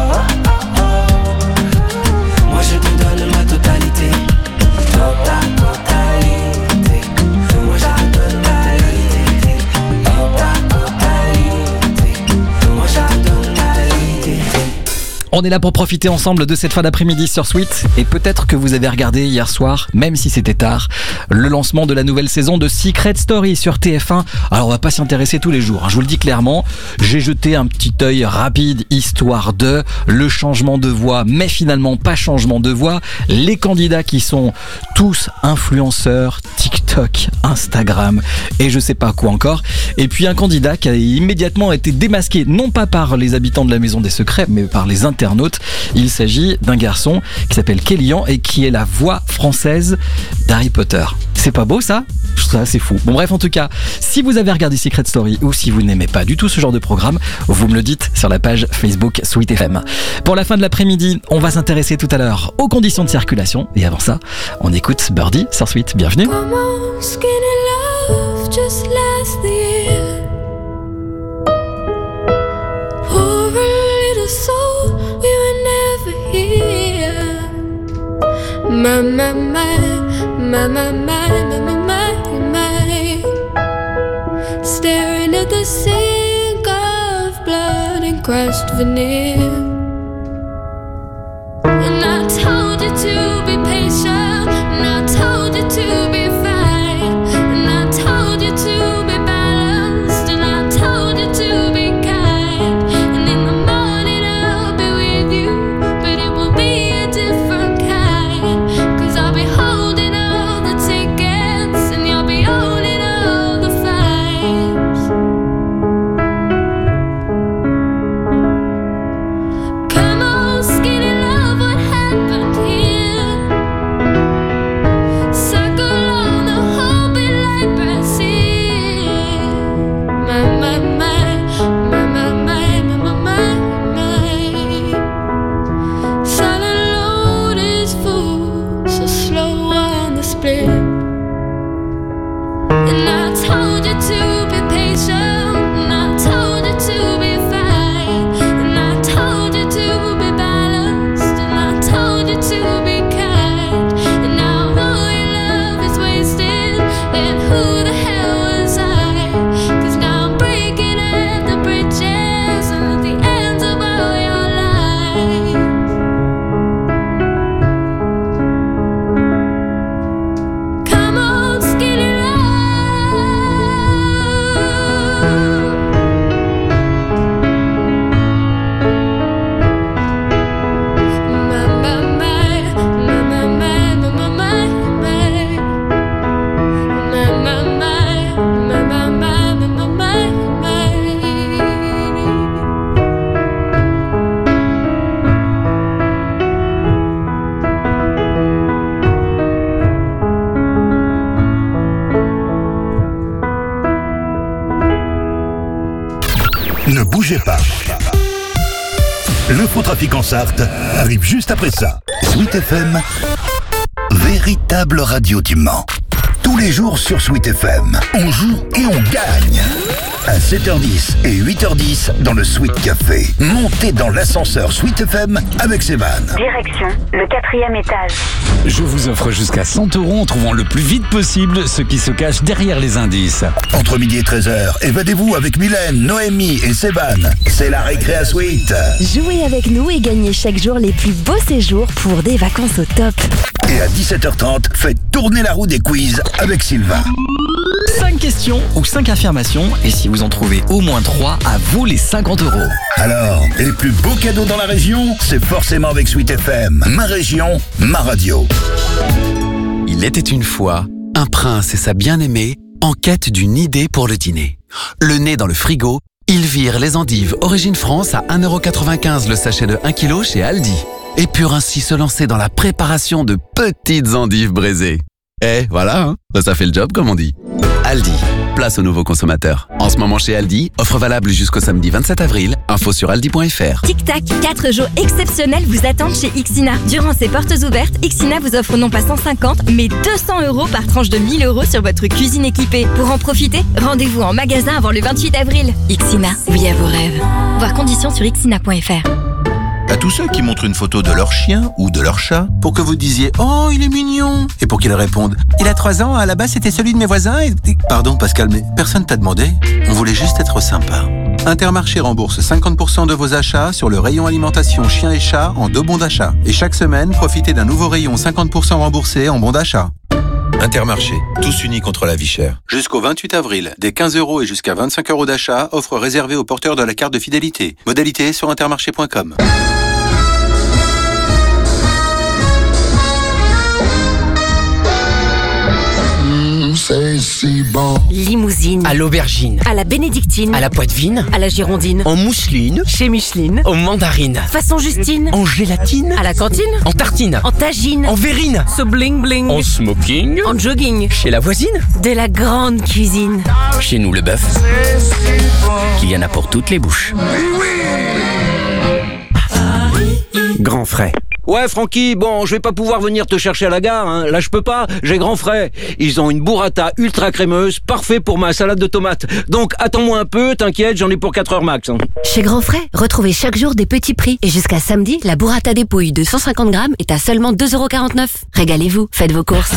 [SPEAKER 1] On est là pour profiter ensemble de cette fin d'après-midi sur Sweet. Et peut-être que vous avez regardé hier soir, même si c'était tard, le lancement de la nouvelle saison de Secret Story sur T F un. Alors on va pas s'y intéresser tous les jours, hein, je vous le dis clairement. J'ai jeté un petit œil rapide, histoire de le changement de voix, mais finalement pas changement de voix. Les candidats qui sont tous influenceurs, TikTok, Instagram et je sais pas quoi encore. Et puis un candidat qui a immédiatement été démasqué, non pas par les habitants de la Maison des Secrets, mais par les internautes. Il s'agit d'un garçon qui s'appelle Kélian et qui est la voix française d'Harry Potter. C'est pas beau ça ? Je trouve ça assez fou. Bon bref, en tout cas, si vous avez regardé Secret Story ou si vous n'aimez pas du tout ce genre de programme, vous me le dites sur la page Facebook Sweet F M. Pour la fin de l'après-midi, on va s'intéresser tout à l'heure aux conditions de circulation. Et avant ça, on écoute Birdie sur Sweet. Bienvenue.
[SPEAKER 8] My, my, my, my, my, my, my, my, my, staring at the sink of blood and crushed veneer. And I told you to be patient, and I told you to be fine, and I told you to be balanced, and I told you to be kind. And in the morning I'll be with you, but it will be a different kind. I'll be holding all the tickets and you'll be owning all the fines. Come on, skinny love, what happened here? Circle on the whole bit like Brazil. My, my, my, my, my, my, my, my, my. Silent load is full, so slow on the split. And I told you to be patient, and I told you to be fine, and I told you to be balanced, and I told you to be kind. And now all your love is wasted, and who the hell was I? Cause now I'm breaking at the bridges and at the ends of all your lies. Come on, skinny love. My, my, my, my, my, my, my, my, my, my. My, my, my, my, my, my, my, my, my, my.
[SPEAKER 9] Ne bougez pas. L'infotrafic en Sarthe arrive juste après ça. Sweet F M, véritable radio du Mans. Tous les jours sur Sweet F M, on joue et on gagne. À sept heures dix et huit heures dix dans le Sweet Café. Montez dans l'ascenseur Sweet F M avec Sévan.
[SPEAKER 10] Direction le quatrième étage.
[SPEAKER 11] Je vous offre jusqu'à cent euros en trouvant le plus vite possible ce qui se cache derrière les indices.
[SPEAKER 9] Entre midi et treize heures, évadez-vous avec Mylène, Noémie et Sévan. C'est la récré à Sweet.
[SPEAKER 13] Jouez avec nous et gagnez chaque jour les plus beaux séjours pour des vacances au top.
[SPEAKER 9] Et à dix-sept heures trente, faites tourner la roue des quiz avec Sylvain.
[SPEAKER 1] cinq questions ou cinq affirmations et si vous en trouvez au moins trois, à vous les cinquante euros.
[SPEAKER 9] Alors, les plus beaux cadeaux dans la région, c'est forcément avec Sweet F M. Ma région, ma radio.
[SPEAKER 27] Il était une fois un prince et sa bien-aimée en quête d'une idée pour le dîner. Le nez dans le frigo, ils virent les endives Origine France à un euro quatre-vingt-quinze le sachet de un kilo chez Aldi. Et purent ainsi se lancer dans la préparation de petites endives braisées. Eh, voilà, hein, ça fait le job comme on dit. Aldi, place aux nouveaux consommateurs. En ce moment chez Aldi, offre valable jusqu'au samedi vingt-sept avril. Info sur aldi point f r.
[SPEAKER 16] Tic Tac, quatre jours exceptionnels vous attendent chez Ixina. Durant ces portes ouvertes, Ixina vous offre non pas cent cinquante, mais deux cents euros par tranche de mille euros sur votre cuisine équipée. Pour en profiter, rendez-vous en magasin avant le vingt-huit avril. Ixina, oui à vos rêves. Voir conditions sur ixina point f r.
[SPEAKER 14] À tous ceux qui montrent une photo de leur chien ou de leur chat pour que vous disiez « Oh, il est mignon !» et pour qu'ils répondent « Il a trois ans, à la base c'était celui de mes voisins et... » Pardon Pascal, mais personne t'a demandé. On voulait juste être sympa. Intermarché rembourse cinquante pour cent de vos achats sur le rayon alimentation chien et chat en deux bons d'achat. Et chaque semaine, profitez d'un nouveau rayon cinquante pour cent remboursé en bons d'achat. Intermarché, tous unis contre la vie chère. Jusqu'au vingt-huit avril, des quinze euros et jusqu'à vingt-cinq euros d'achat, offre réservée aux porteurs de la carte de fidélité. Modalité sur intermarché point com.
[SPEAKER 5] C'est si bon.
[SPEAKER 13] Limousine.
[SPEAKER 5] À l'aubergine.
[SPEAKER 13] À la bénédictine.
[SPEAKER 5] À la poitevine.
[SPEAKER 13] À la girondine.
[SPEAKER 5] En mousseline.
[SPEAKER 13] Chez Micheline.
[SPEAKER 5] En mandarine.
[SPEAKER 13] Façon Justine.
[SPEAKER 5] En gélatine.
[SPEAKER 13] À la cantine.
[SPEAKER 5] En tartine.
[SPEAKER 13] En tagine.
[SPEAKER 5] En verrine.
[SPEAKER 13] So bling bling.
[SPEAKER 5] En smoking.
[SPEAKER 13] En jogging.
[SPEAKER 5] Chez la voisine.
[SPEAKER 13] De la grande cuisine.
[SPEAKER 5] Chez nous le bœuf. Qu'il y en a pour toutes les bouches. Grand frais.
[SPEAKER 21] Ouais, Francky, bon, je vais pas pouvoir venir te chercher à la gare, hein. Là, je peux pas, j'ai grand frais. Ils ont une burrata ultra crémeuse, parfait pour ma salade de tomates. Donc, attends-moi un peu, t'inquiète, j'en ai pour quatre heures max. Hein.
[SPEAKER 13] Chez Grand Frais, retrouvez chaque jour des petits prix. Et jusqu'à samedi, la burrata dépouille de cent cinquante grammes est à seulement deux euros quarante-neuf. Régalez-vous, faites vos courses.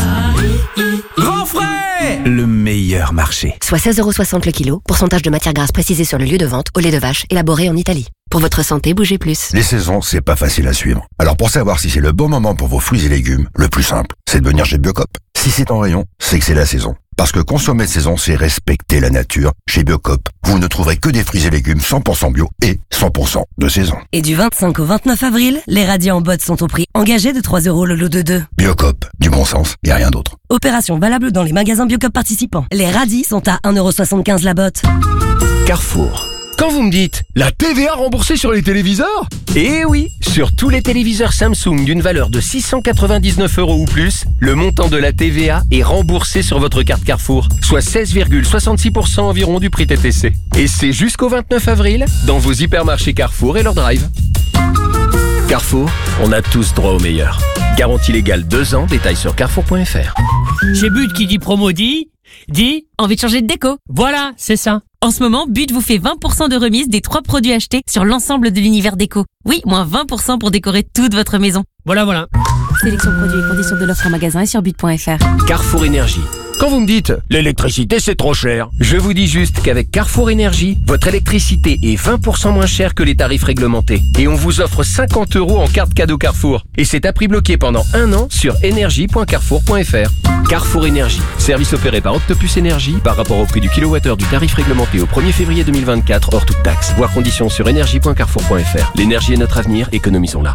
[SPEAKER 5] Grand frais, le meilleur marché.
[SPEAKER 13] Soit seize euros soixante le kilo, pourcentage de matière grasse précisé sur le lieu de vente, au lait de vache, élaboré en Italie. Pour votre santé, bougez plus.
[SPEAKER 9] Les saisons, c'est pas facile à suivre. Alors pour savoir si c'est le bon moment pour vos fruits et légumes, le plus simple, c'est de venir chez Biocop. Si c'est en rayon, c'est que c'est la saison. Parce que consommer de saison, c'est respecter la nature. Chez Biocop, vous ne trouverez que des fruits et légumes cent pour cent bio et cent pour cent de saison.
[SPEAKER 12] Et du vingt-cinq au vingt-neuf avril, les radis en botte sont au prix engagé de trois euros le lot de deux.
[SPEAKER 9] Biocop, du bon sens et rien d'autre.
[SPEAKER 12] Opération valable dans les magasins Biocop participants. Les radis sont à un euro soixante-quinze la botte.
[SPEAKER 15] Carrefour. Quand vous me dites la T V A remboursée sur les téléviseurs? Eh oui, sur tous les téléviseurs Samsung d'une valeur de six cent quatre-vingt-dix-neuf euros ou plus, le montant de la T V A est remboursé sur votre carte Carrefour, soit seize virgule soixante-six pour cent environ du prix T T C. Et c'est jusqu'au vingt-neuf avril dans vos hypermarchés Carrefour et leur drive. Carrefour, on a tous droit au meilleur. Garantie légale deux ans, détails sur carrefour point f r.
[SPEAKER 26] Chez But qui dit promo dit, dit
[SPEAKER 6] envie de changer de déco.
[SPEAKER 26] Voilà, c'est ça.
[SPEAKER 6] En ce moment, But vous fait vingt pour cent de remise des trois produits achetés sur l'ensemble de l'univers déco. Oui, moins vingt pour cent pour décorer toute votre maison.
[SPEAKER 26] Voilà, voilà.
[SPEAKER 6] Sélection produits et conditions de l'offre en magasin et sur but point f r.
[SPEAKER 15] Carrefour Énergie. Quand vous me dites l'électricité c'est trop cher, je vous dis juste qu'avec Carrefour Énergie, votre électricité est vingt pour cent moins chère que les tarifs réglementés. Et on vous offre cinquante euros en carte cadeau Carrefour. Et c'est à prix bloqué pendant un an sur énergie point carrefour point f r. Carrefour Énergie. Service opéré par Octopus Énergie par rapport au prix du kilowattheure du tarif réglementé au premier février deux mille vingt-quatre hors toute taxe. Voir conditions sur énergie point carrefour point f r. L'énergie est notre avenir, économisons-la.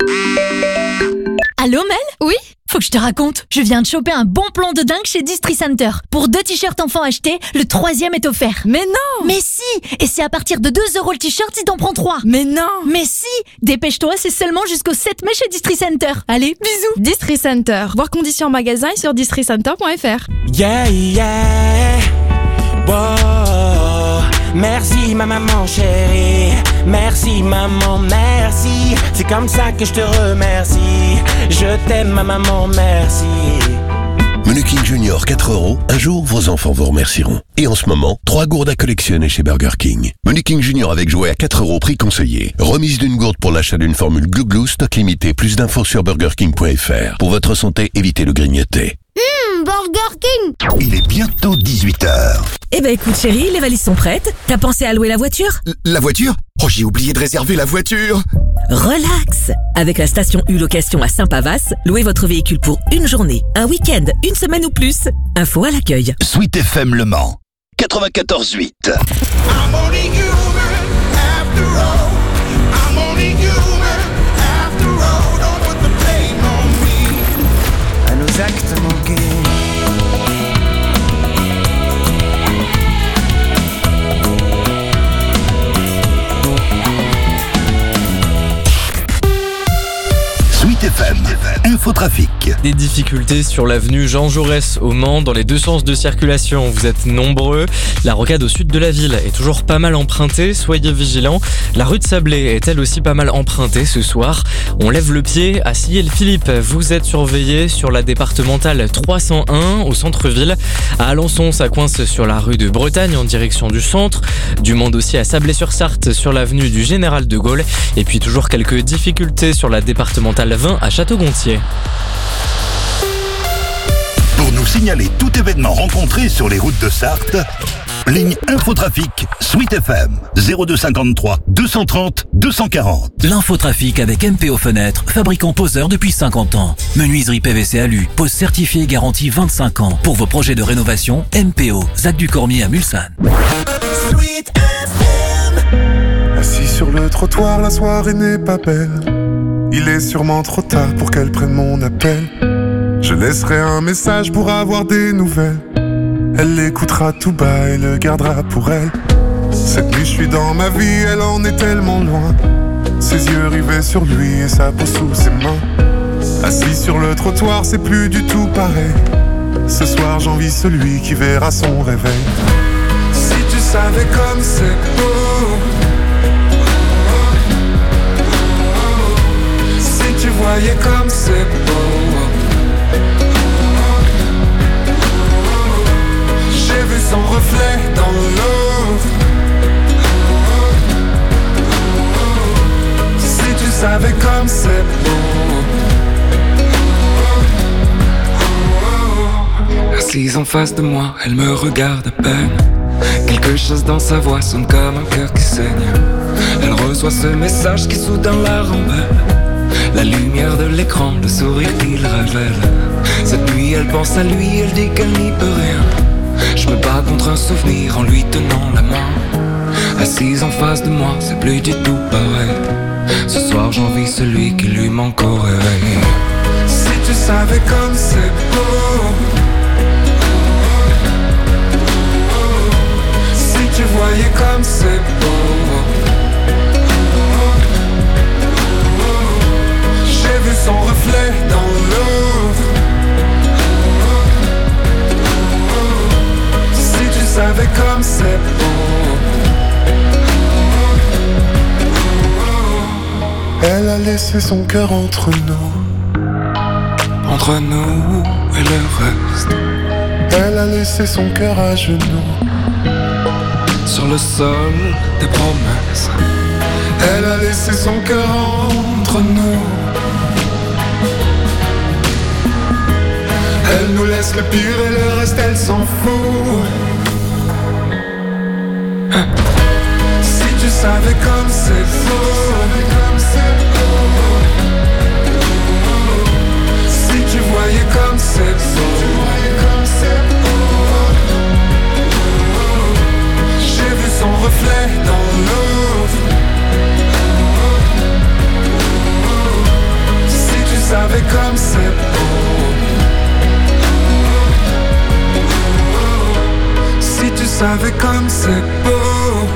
[SPEAKER 17] Allô Mel? Oui? Faut que je te raconte. Je viens de choper un bon plan de dingue chez Distri Center. Pour deux t-shirts enfants achetés, le troisième est offert. Mais non! Mais si! Et c'est à partir de deux euros le t-shirt si t'en prends trois. Mais non! Mais si! Dépêche-toi, c'est seulement jusqu'au sept mai chez Distri Center. Allez, bisous!
[SPEAKER 18] Distri Center. Voir conditions en magasin et sur distri center point f r.
[SPEAKER 20] Yeah, yeah. Wow. Merci ma maman chérie. Merci maman, merci. C'est comme ça que je te remercie. Je t'aime ma maman, merci.
[SPEAKER 2] Menu King Junior quatre euros. Un jour, vos enfants vous remercieront. Et en ce moment, trois gourdes à collectionner chez Burger King. Menu King Junior avec jouet à quatre euros, prix conseillé. Remise d'une gourde pour l'achat d'une formule Glou Glou, stock limité. Plus d'infos sur burger king point f r. Pour votre santé, évitez le grignoter.
[SPEAKER 19] Hum, Burger King.
[SPEAKER 9] Il est bientôt dix-huit heures.
[SPEAKER 12] Eh ben écoute chérie, les valises sont prêtes. T'as pensé à louer la voiture?
[SPEAKER 9] La voiture? Oh, j'ai oublié de réserver la voiture.
[SPEAKER 12] Relax. Avec la station U-Location à Saint-Pavas, louez votre véhicule pour une journée, un week-end, une semaine ou plus. Info à l'accueil.
[SPEAKER 9] Sweet F M Le Mans, quatre-vingt-quatorze huit.
[SPEAKER 20] À nos actes manqués.
[SPEAKER 9] Sweet F M, Infotrafic.
[SPEAKER 3] Des difficultés sur l'avenue Jean Jaurès au Mans dans les deux sens de circulation. Vous êtes nombreux. La rocade au sud de la ville est toujours pas mal empruntée. Soyez vigilants. La rue de Sablé est elle aussi pas mal empruntée ce soir. On lève le pied à Sillé-le-Philippe. Vous êtes surveillés sur la départementale trois cent un au centre-ville. À Alençon, ça coince sur la rue de Bretagne en direction du centre. Du monde aussi à Sablé-sur-Sarthe sur l'avenue du Général de Gaulle. Et puis toujours quelques difficultés sur la départementale vingt à Château-Gontier.
[SPEAKER 9] Pour nous signaler tout événement rencontré sur les routes de Sarthe, Ligne Infotrafic, Sweet F M, zéro deux cinquante-trois deux cent trente deux cent quarante.
[SPEAKER 4] L'infotrafic avec M P O Fenêtres, fabricant poseur depuis cinquante ans. Menuiserie P V C Alu, pose certifiée garantie vingt-cinq ans. Pour vos projets de rénovation, M P O, Zac du Cormier à Mulsanne.
[SPEAKER 20] Sweet F M.
[SPEAKER 7] Assis sur le trottoir, la soirée n'est pas belle. Il est sûrement trop tard pour qu'elle prenne mon appel. Je laisserai un message pour avoir des nouvelles. Elle l'écoutera tout bas et le gardera pour elle. Cette nuit je suis dans ma vie, elle en est tellement loin. Ses yeux rivés sur lui et sa peau sous ses mains. Assis sur le trottoir, c'est plus du tout pareil. Ce soir j'envie celui qui verra son réveil. Si tu savais comme c'est beau, si tu voyais comme c'est beau. J'ai vu son reflet dans l'eau. Si tu savais comme c'est beau.
[SPEAKER 8] Assise en face de moi, elle me regarde à peine. Quelque chose dans sa voix sonne comme un cœur qui saigne. Elle reçoit ce message qui soudain la rembelle. La lumière de l'écran, le sourire qu'il révèle. Cette nuit elle pense à lui, elle dit qu'elle n'y peut rien. Je me bats contre un souvenir en lui tenant la main. Assise en face de moi, c'est plus du tout pareil. Ce soir j'envie celui qui lui manque au réveil.
[SPEAKER 7] Si tu savais comme c'est beau. Si tu voyais comme c'est beau. J'ai vu son reflet dans l'eau. Si tu savais comme c'est beau. Elle a laissé son cœur entre nous.
[SPEAKER 8] Entre nous et le reste.
[SPEAKER 7] Elle a laissé son cœur à genoux.
[SPEAKER 8] Sur le sol des promesses.
[SPEAKER 7] Elle a laissé son cœur entre nous. Elle nous laisse le pire et le reste elle s'en fout. Si tu savais comme c'est beau. Si tu voyais comme c'est beau. J'ai vu son reflet dans l'eau. Si tu savais comme c'est beau. Si tu savais comme c'est beau.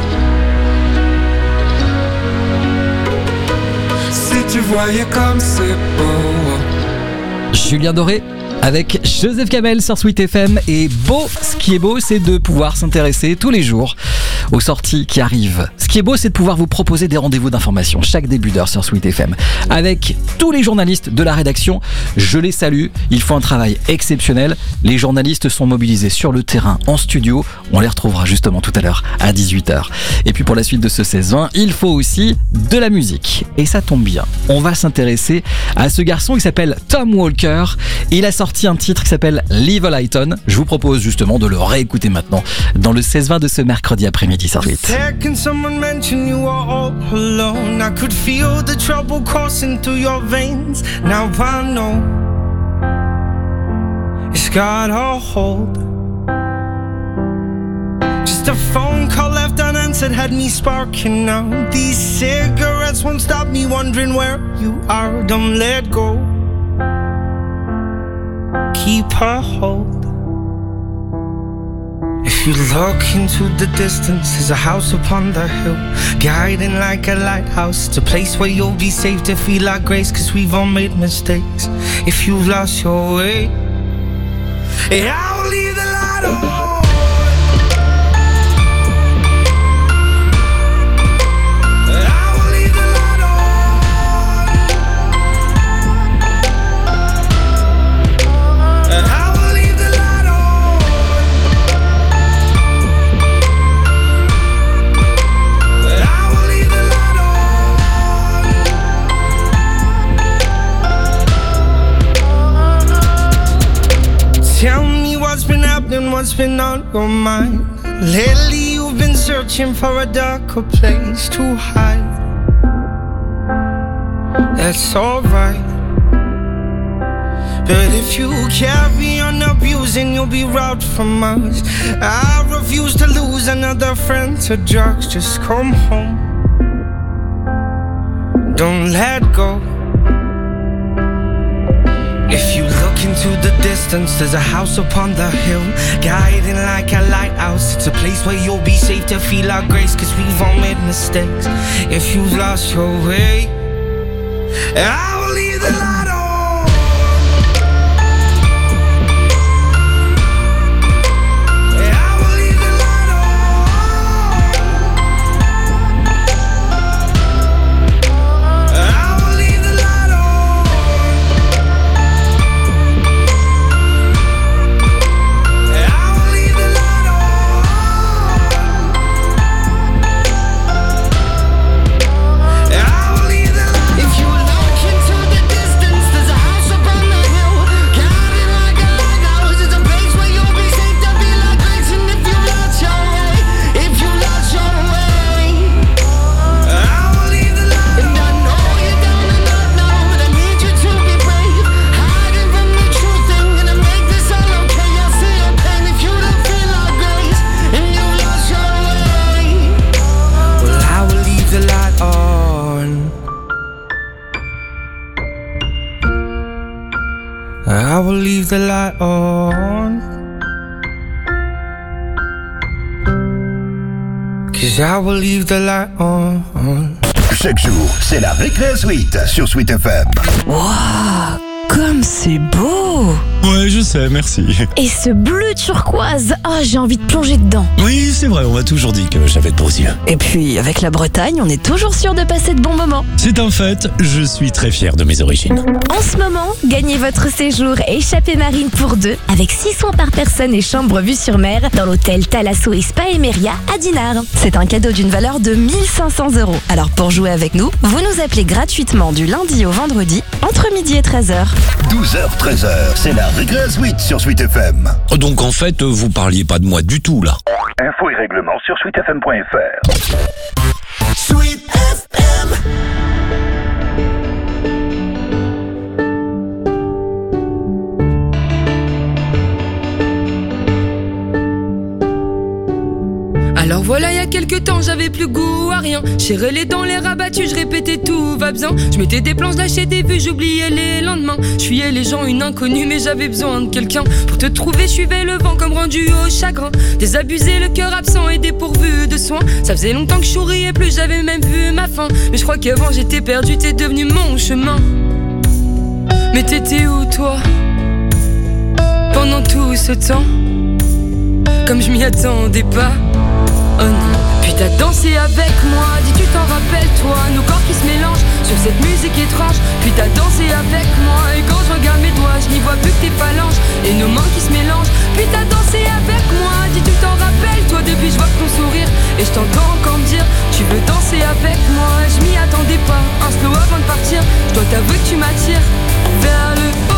[SPEAKER 7] Si tu voyais comme c'est beau.
[SPEAKER 1] Julien Doré avec Joseph Kamel sur Sweet F M. Et beau, ce qui est beau, c'est de pouvoir s'intéresser tous les jours aux sorties qui arrivent. Ce qui est beau, c'est de pouvoir vous proposer des rendez-vous d'information chaque début d'heure sur Sweet F M avec tous les journalistes de la rédaction. Je les salue, ils font un travail exceptionnel. Les journalistes sont mobilisés sur le terrain, en studio. On les retrouvera justement tout à l'heure à dix-huit heures. Et puis pour la suite de ce seize vingt, il faut aussi de la musique. Et ça tombe bien, on va s'intéresser à ce garçon qui s'appelle Tom Walker. Il a sorti un titre qui s'appelle Live a Lighton. Je vous propose justement de le réécouter maintenant dans le seize vingt de ce mercredi après-midi sur huit.
[SPEAKER 20] Can someone mention you are all alone? I could feel the trouble coursing through your veins. Now I know it's got a hold. Just a phone call left unanswered had me sparking now. These cigarettes won't stop me wondering where you are. Don't let go. Keep a hold. If you look into the distance, there's a house upon the hill, guiding like a lighthouse. It's a place where you'll be safe to feel like grace, cause we've all made mistakes. If you've lost your way, and I'll leave the light on. Tell me what's been happening, what's been on your mind. Lately you've been searching for a darker place to hide. That's alright. But if you carry on abusing, you'll be robbed from us. I refuse to lose another friend to drugs. Just come home. Don't let go. If you look into the distance, there's a house upon the hill, guiding like a lighthouse. It's a place where you'll be safe to feel our grace, cause we've all made mistakes. If you've lost your way, I will leave the light on. I will leave the light on, 'cause I will leave the light on.
[SPEAKER 9] Chaque jour, c'est la Récré Suite sur Sweet F M.
[SPEAKER 17] Waouh, comme c'est beau!
[SPEAKER 10] Ouais, je sais, merci.
[SPEAKER 17] Et ce bleu turquoise, ah, oh, j'ai envie de plonger dedans.
[SPEAKER 10] Oui, c'est vrai, on m'a toujours dit que j'avais de beaux yeux.
[SPEAKER 17] Et puis, avec la Bretagne, on est toujours sûr de passer de bons moments.
[SPEAKER 10] C'est un fait, je suis très fier de mes origines.
[SPEAKER 17] En ce moment, gagnez votre séjour échappée marine pour deux, avec six soins par personne et chambre vue sur mer, dans l'hôtel Thalasso et Spa Emeria à Dinard. C'est un cadeau d'une valeur de mille cinq cents euros. Alors pour jouer avec nous, vous nous appelez gratuitement du lundi au vendredi, entre midi et treize heures.
[SPEAKER 9] douze heures, treize heures, c'est la Récré Suite sur Sweet F M.
[SPEAKER 10] Donc en fait, vous parliez pas de moi du tout là.
[SPEAKER 9] Infos et règlements sur sweet f m point f r.
[SPEAKER 20] Sweet F M.
[SPEAKER 11] Alors voilà, il y a quelques temps, j'avais plus goût à rien. J'ai les dents, les rabattus, je répétais tout va bien. Je mettais des plans, je lâchais des vues, j'oubliais les lendemains. Je fuyais les gens, une inconnue, mais j'avais besoin de quelqu'un. Pour te trouver, je suivais le vent comme rendu au chagrin. Désabusé, le cœur absent et dépourvu de soins. Ça faisait longtemps que je souriais plus, j'avais même vu ma fin. Mais je crois qu'avant j'étais perdu, t'es devenu mon chemin. Mais t'étais où toi, pendant tout ce temps? Comme je m'y attendais pas. Oh non. Puis t'as dansé avec moi, dis tu t'en rappelles toi, nos corps qui se mélangent sur cette musique étrange. Puis t'as dansé avec moi, et quand je regarde mes doigts, je n'y vois plus que tes phalanges et nos mains qui se mélangent. Puis t'as dansé avec moi, dis tu t'en rappelles toi, depuis je vois ton sourire et je t'entends encore me dire tu veux danser avec moi. Je m'y attendais pas, un slow avant de partir, je dois t'avouer que tu m'attires vers le haut.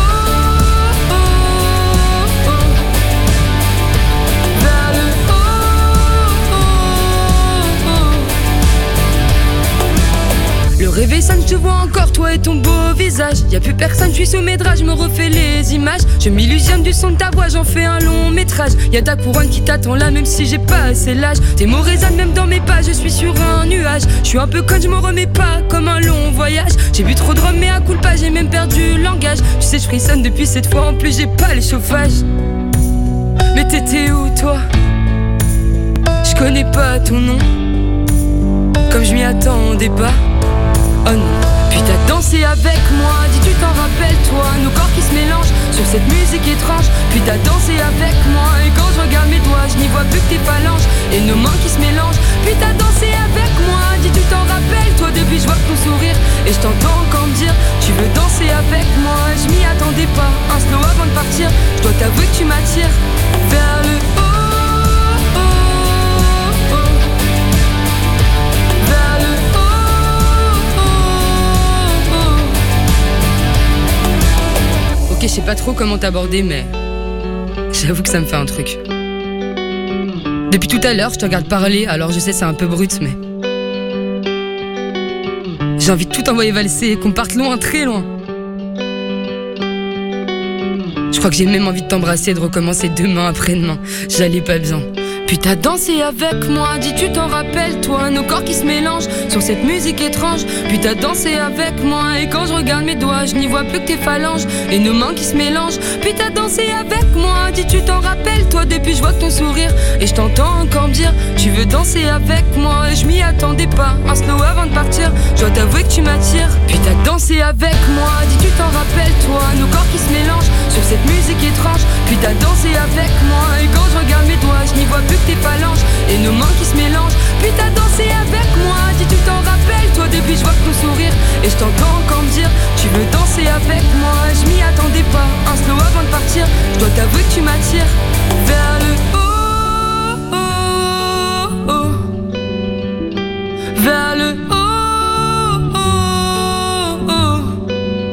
[SPEAKER 11] Le réveil sonne, je te vois encore, toi et ton beau visage. Y'a plus personne, je suis sous mes draps, je me refais les images. Je m'illusionne du son de ta voix, j'en fais un long métrage. Y'a ta couronne qui t'attend là, même si j'ai pas assez l'âge. Tes mots résonnent même dans mes pas, je suis sur un nuage. Je suis un peu conne, je me remets pas comme un long voyage. J'ai bu trop de rhum, mais à coup de pas, j'ai même perdu le langage. Tu sais, je frissonne depuis cette fois, en plus j'ai pas le chauffage. Mais t'étais où toi? Je connais pas ton nom, comme je m'y attendais pas. Oh non. Puis t'as dansé avec moi, dis tu t'en rappelles toi, nos corps qui se mélangent sur cette musique étrange. Puis t'as dansé avec moi, et quand je regarde mes doigts, je n'y vois plus que tes phalanges et nos mains qui se mélangent. Puis t'as dansé avec moi, dis tu t'en rappelles toi, depuis je vois ton sourire et je t'entends encore me dire tu veux danser avec moi. Je m'y attendais pas, un slow avant de partir, je dois t'avouer que tu m'attires vers le haut. Je sais pas trop comment t'aborder, mais j'avoue que ça me fait un truc. Depuis tout à l'heure, je te regarde parler, alors je sais c'est un peu brut, mais j'ai envie de tout envoyer valser, qu'on parte loin, très loin. Je crois que j'ai même envie de t'embrasser et de recommencer demain après-demain. J'allais pas bien. Puis t'as dansé avec moi, dis tu t'en rappelles toi, nos corps qui se mélangent sur cette musique étrange. Puis t'as dansé avec moi et quand je regarde mes doigts, je n'y vois plus que tes phalanges et nos mains qui se mélangent. Puis t'as dansé avec moi, dis tu t'en rappelles toi, depuis je vois ton sourire et je t'entends encore me dire tu veux danser avec moi. Et je m'y attendais pas, un slow avant de partir, je dois t'avouer que tu m'attires. Puis t'as dansé avec moi, dis tu t'en rappelles toi, nos corps qui se mélangent sur cette musique étrange. Puis t'as dansé avec moi et quand je regarde mes doigts, je n'y vois plus que tes phalanges et nos mains qui se mélangent. Puis t'as dansé avec moi, dis tu t'en rappelles toi, depuis je vois ton sourire et je t'entends encore me dire tu veux danser avec moi. Je m'y attendais pas, un slow avant de partir, je dois t'avouer que tu m'attires.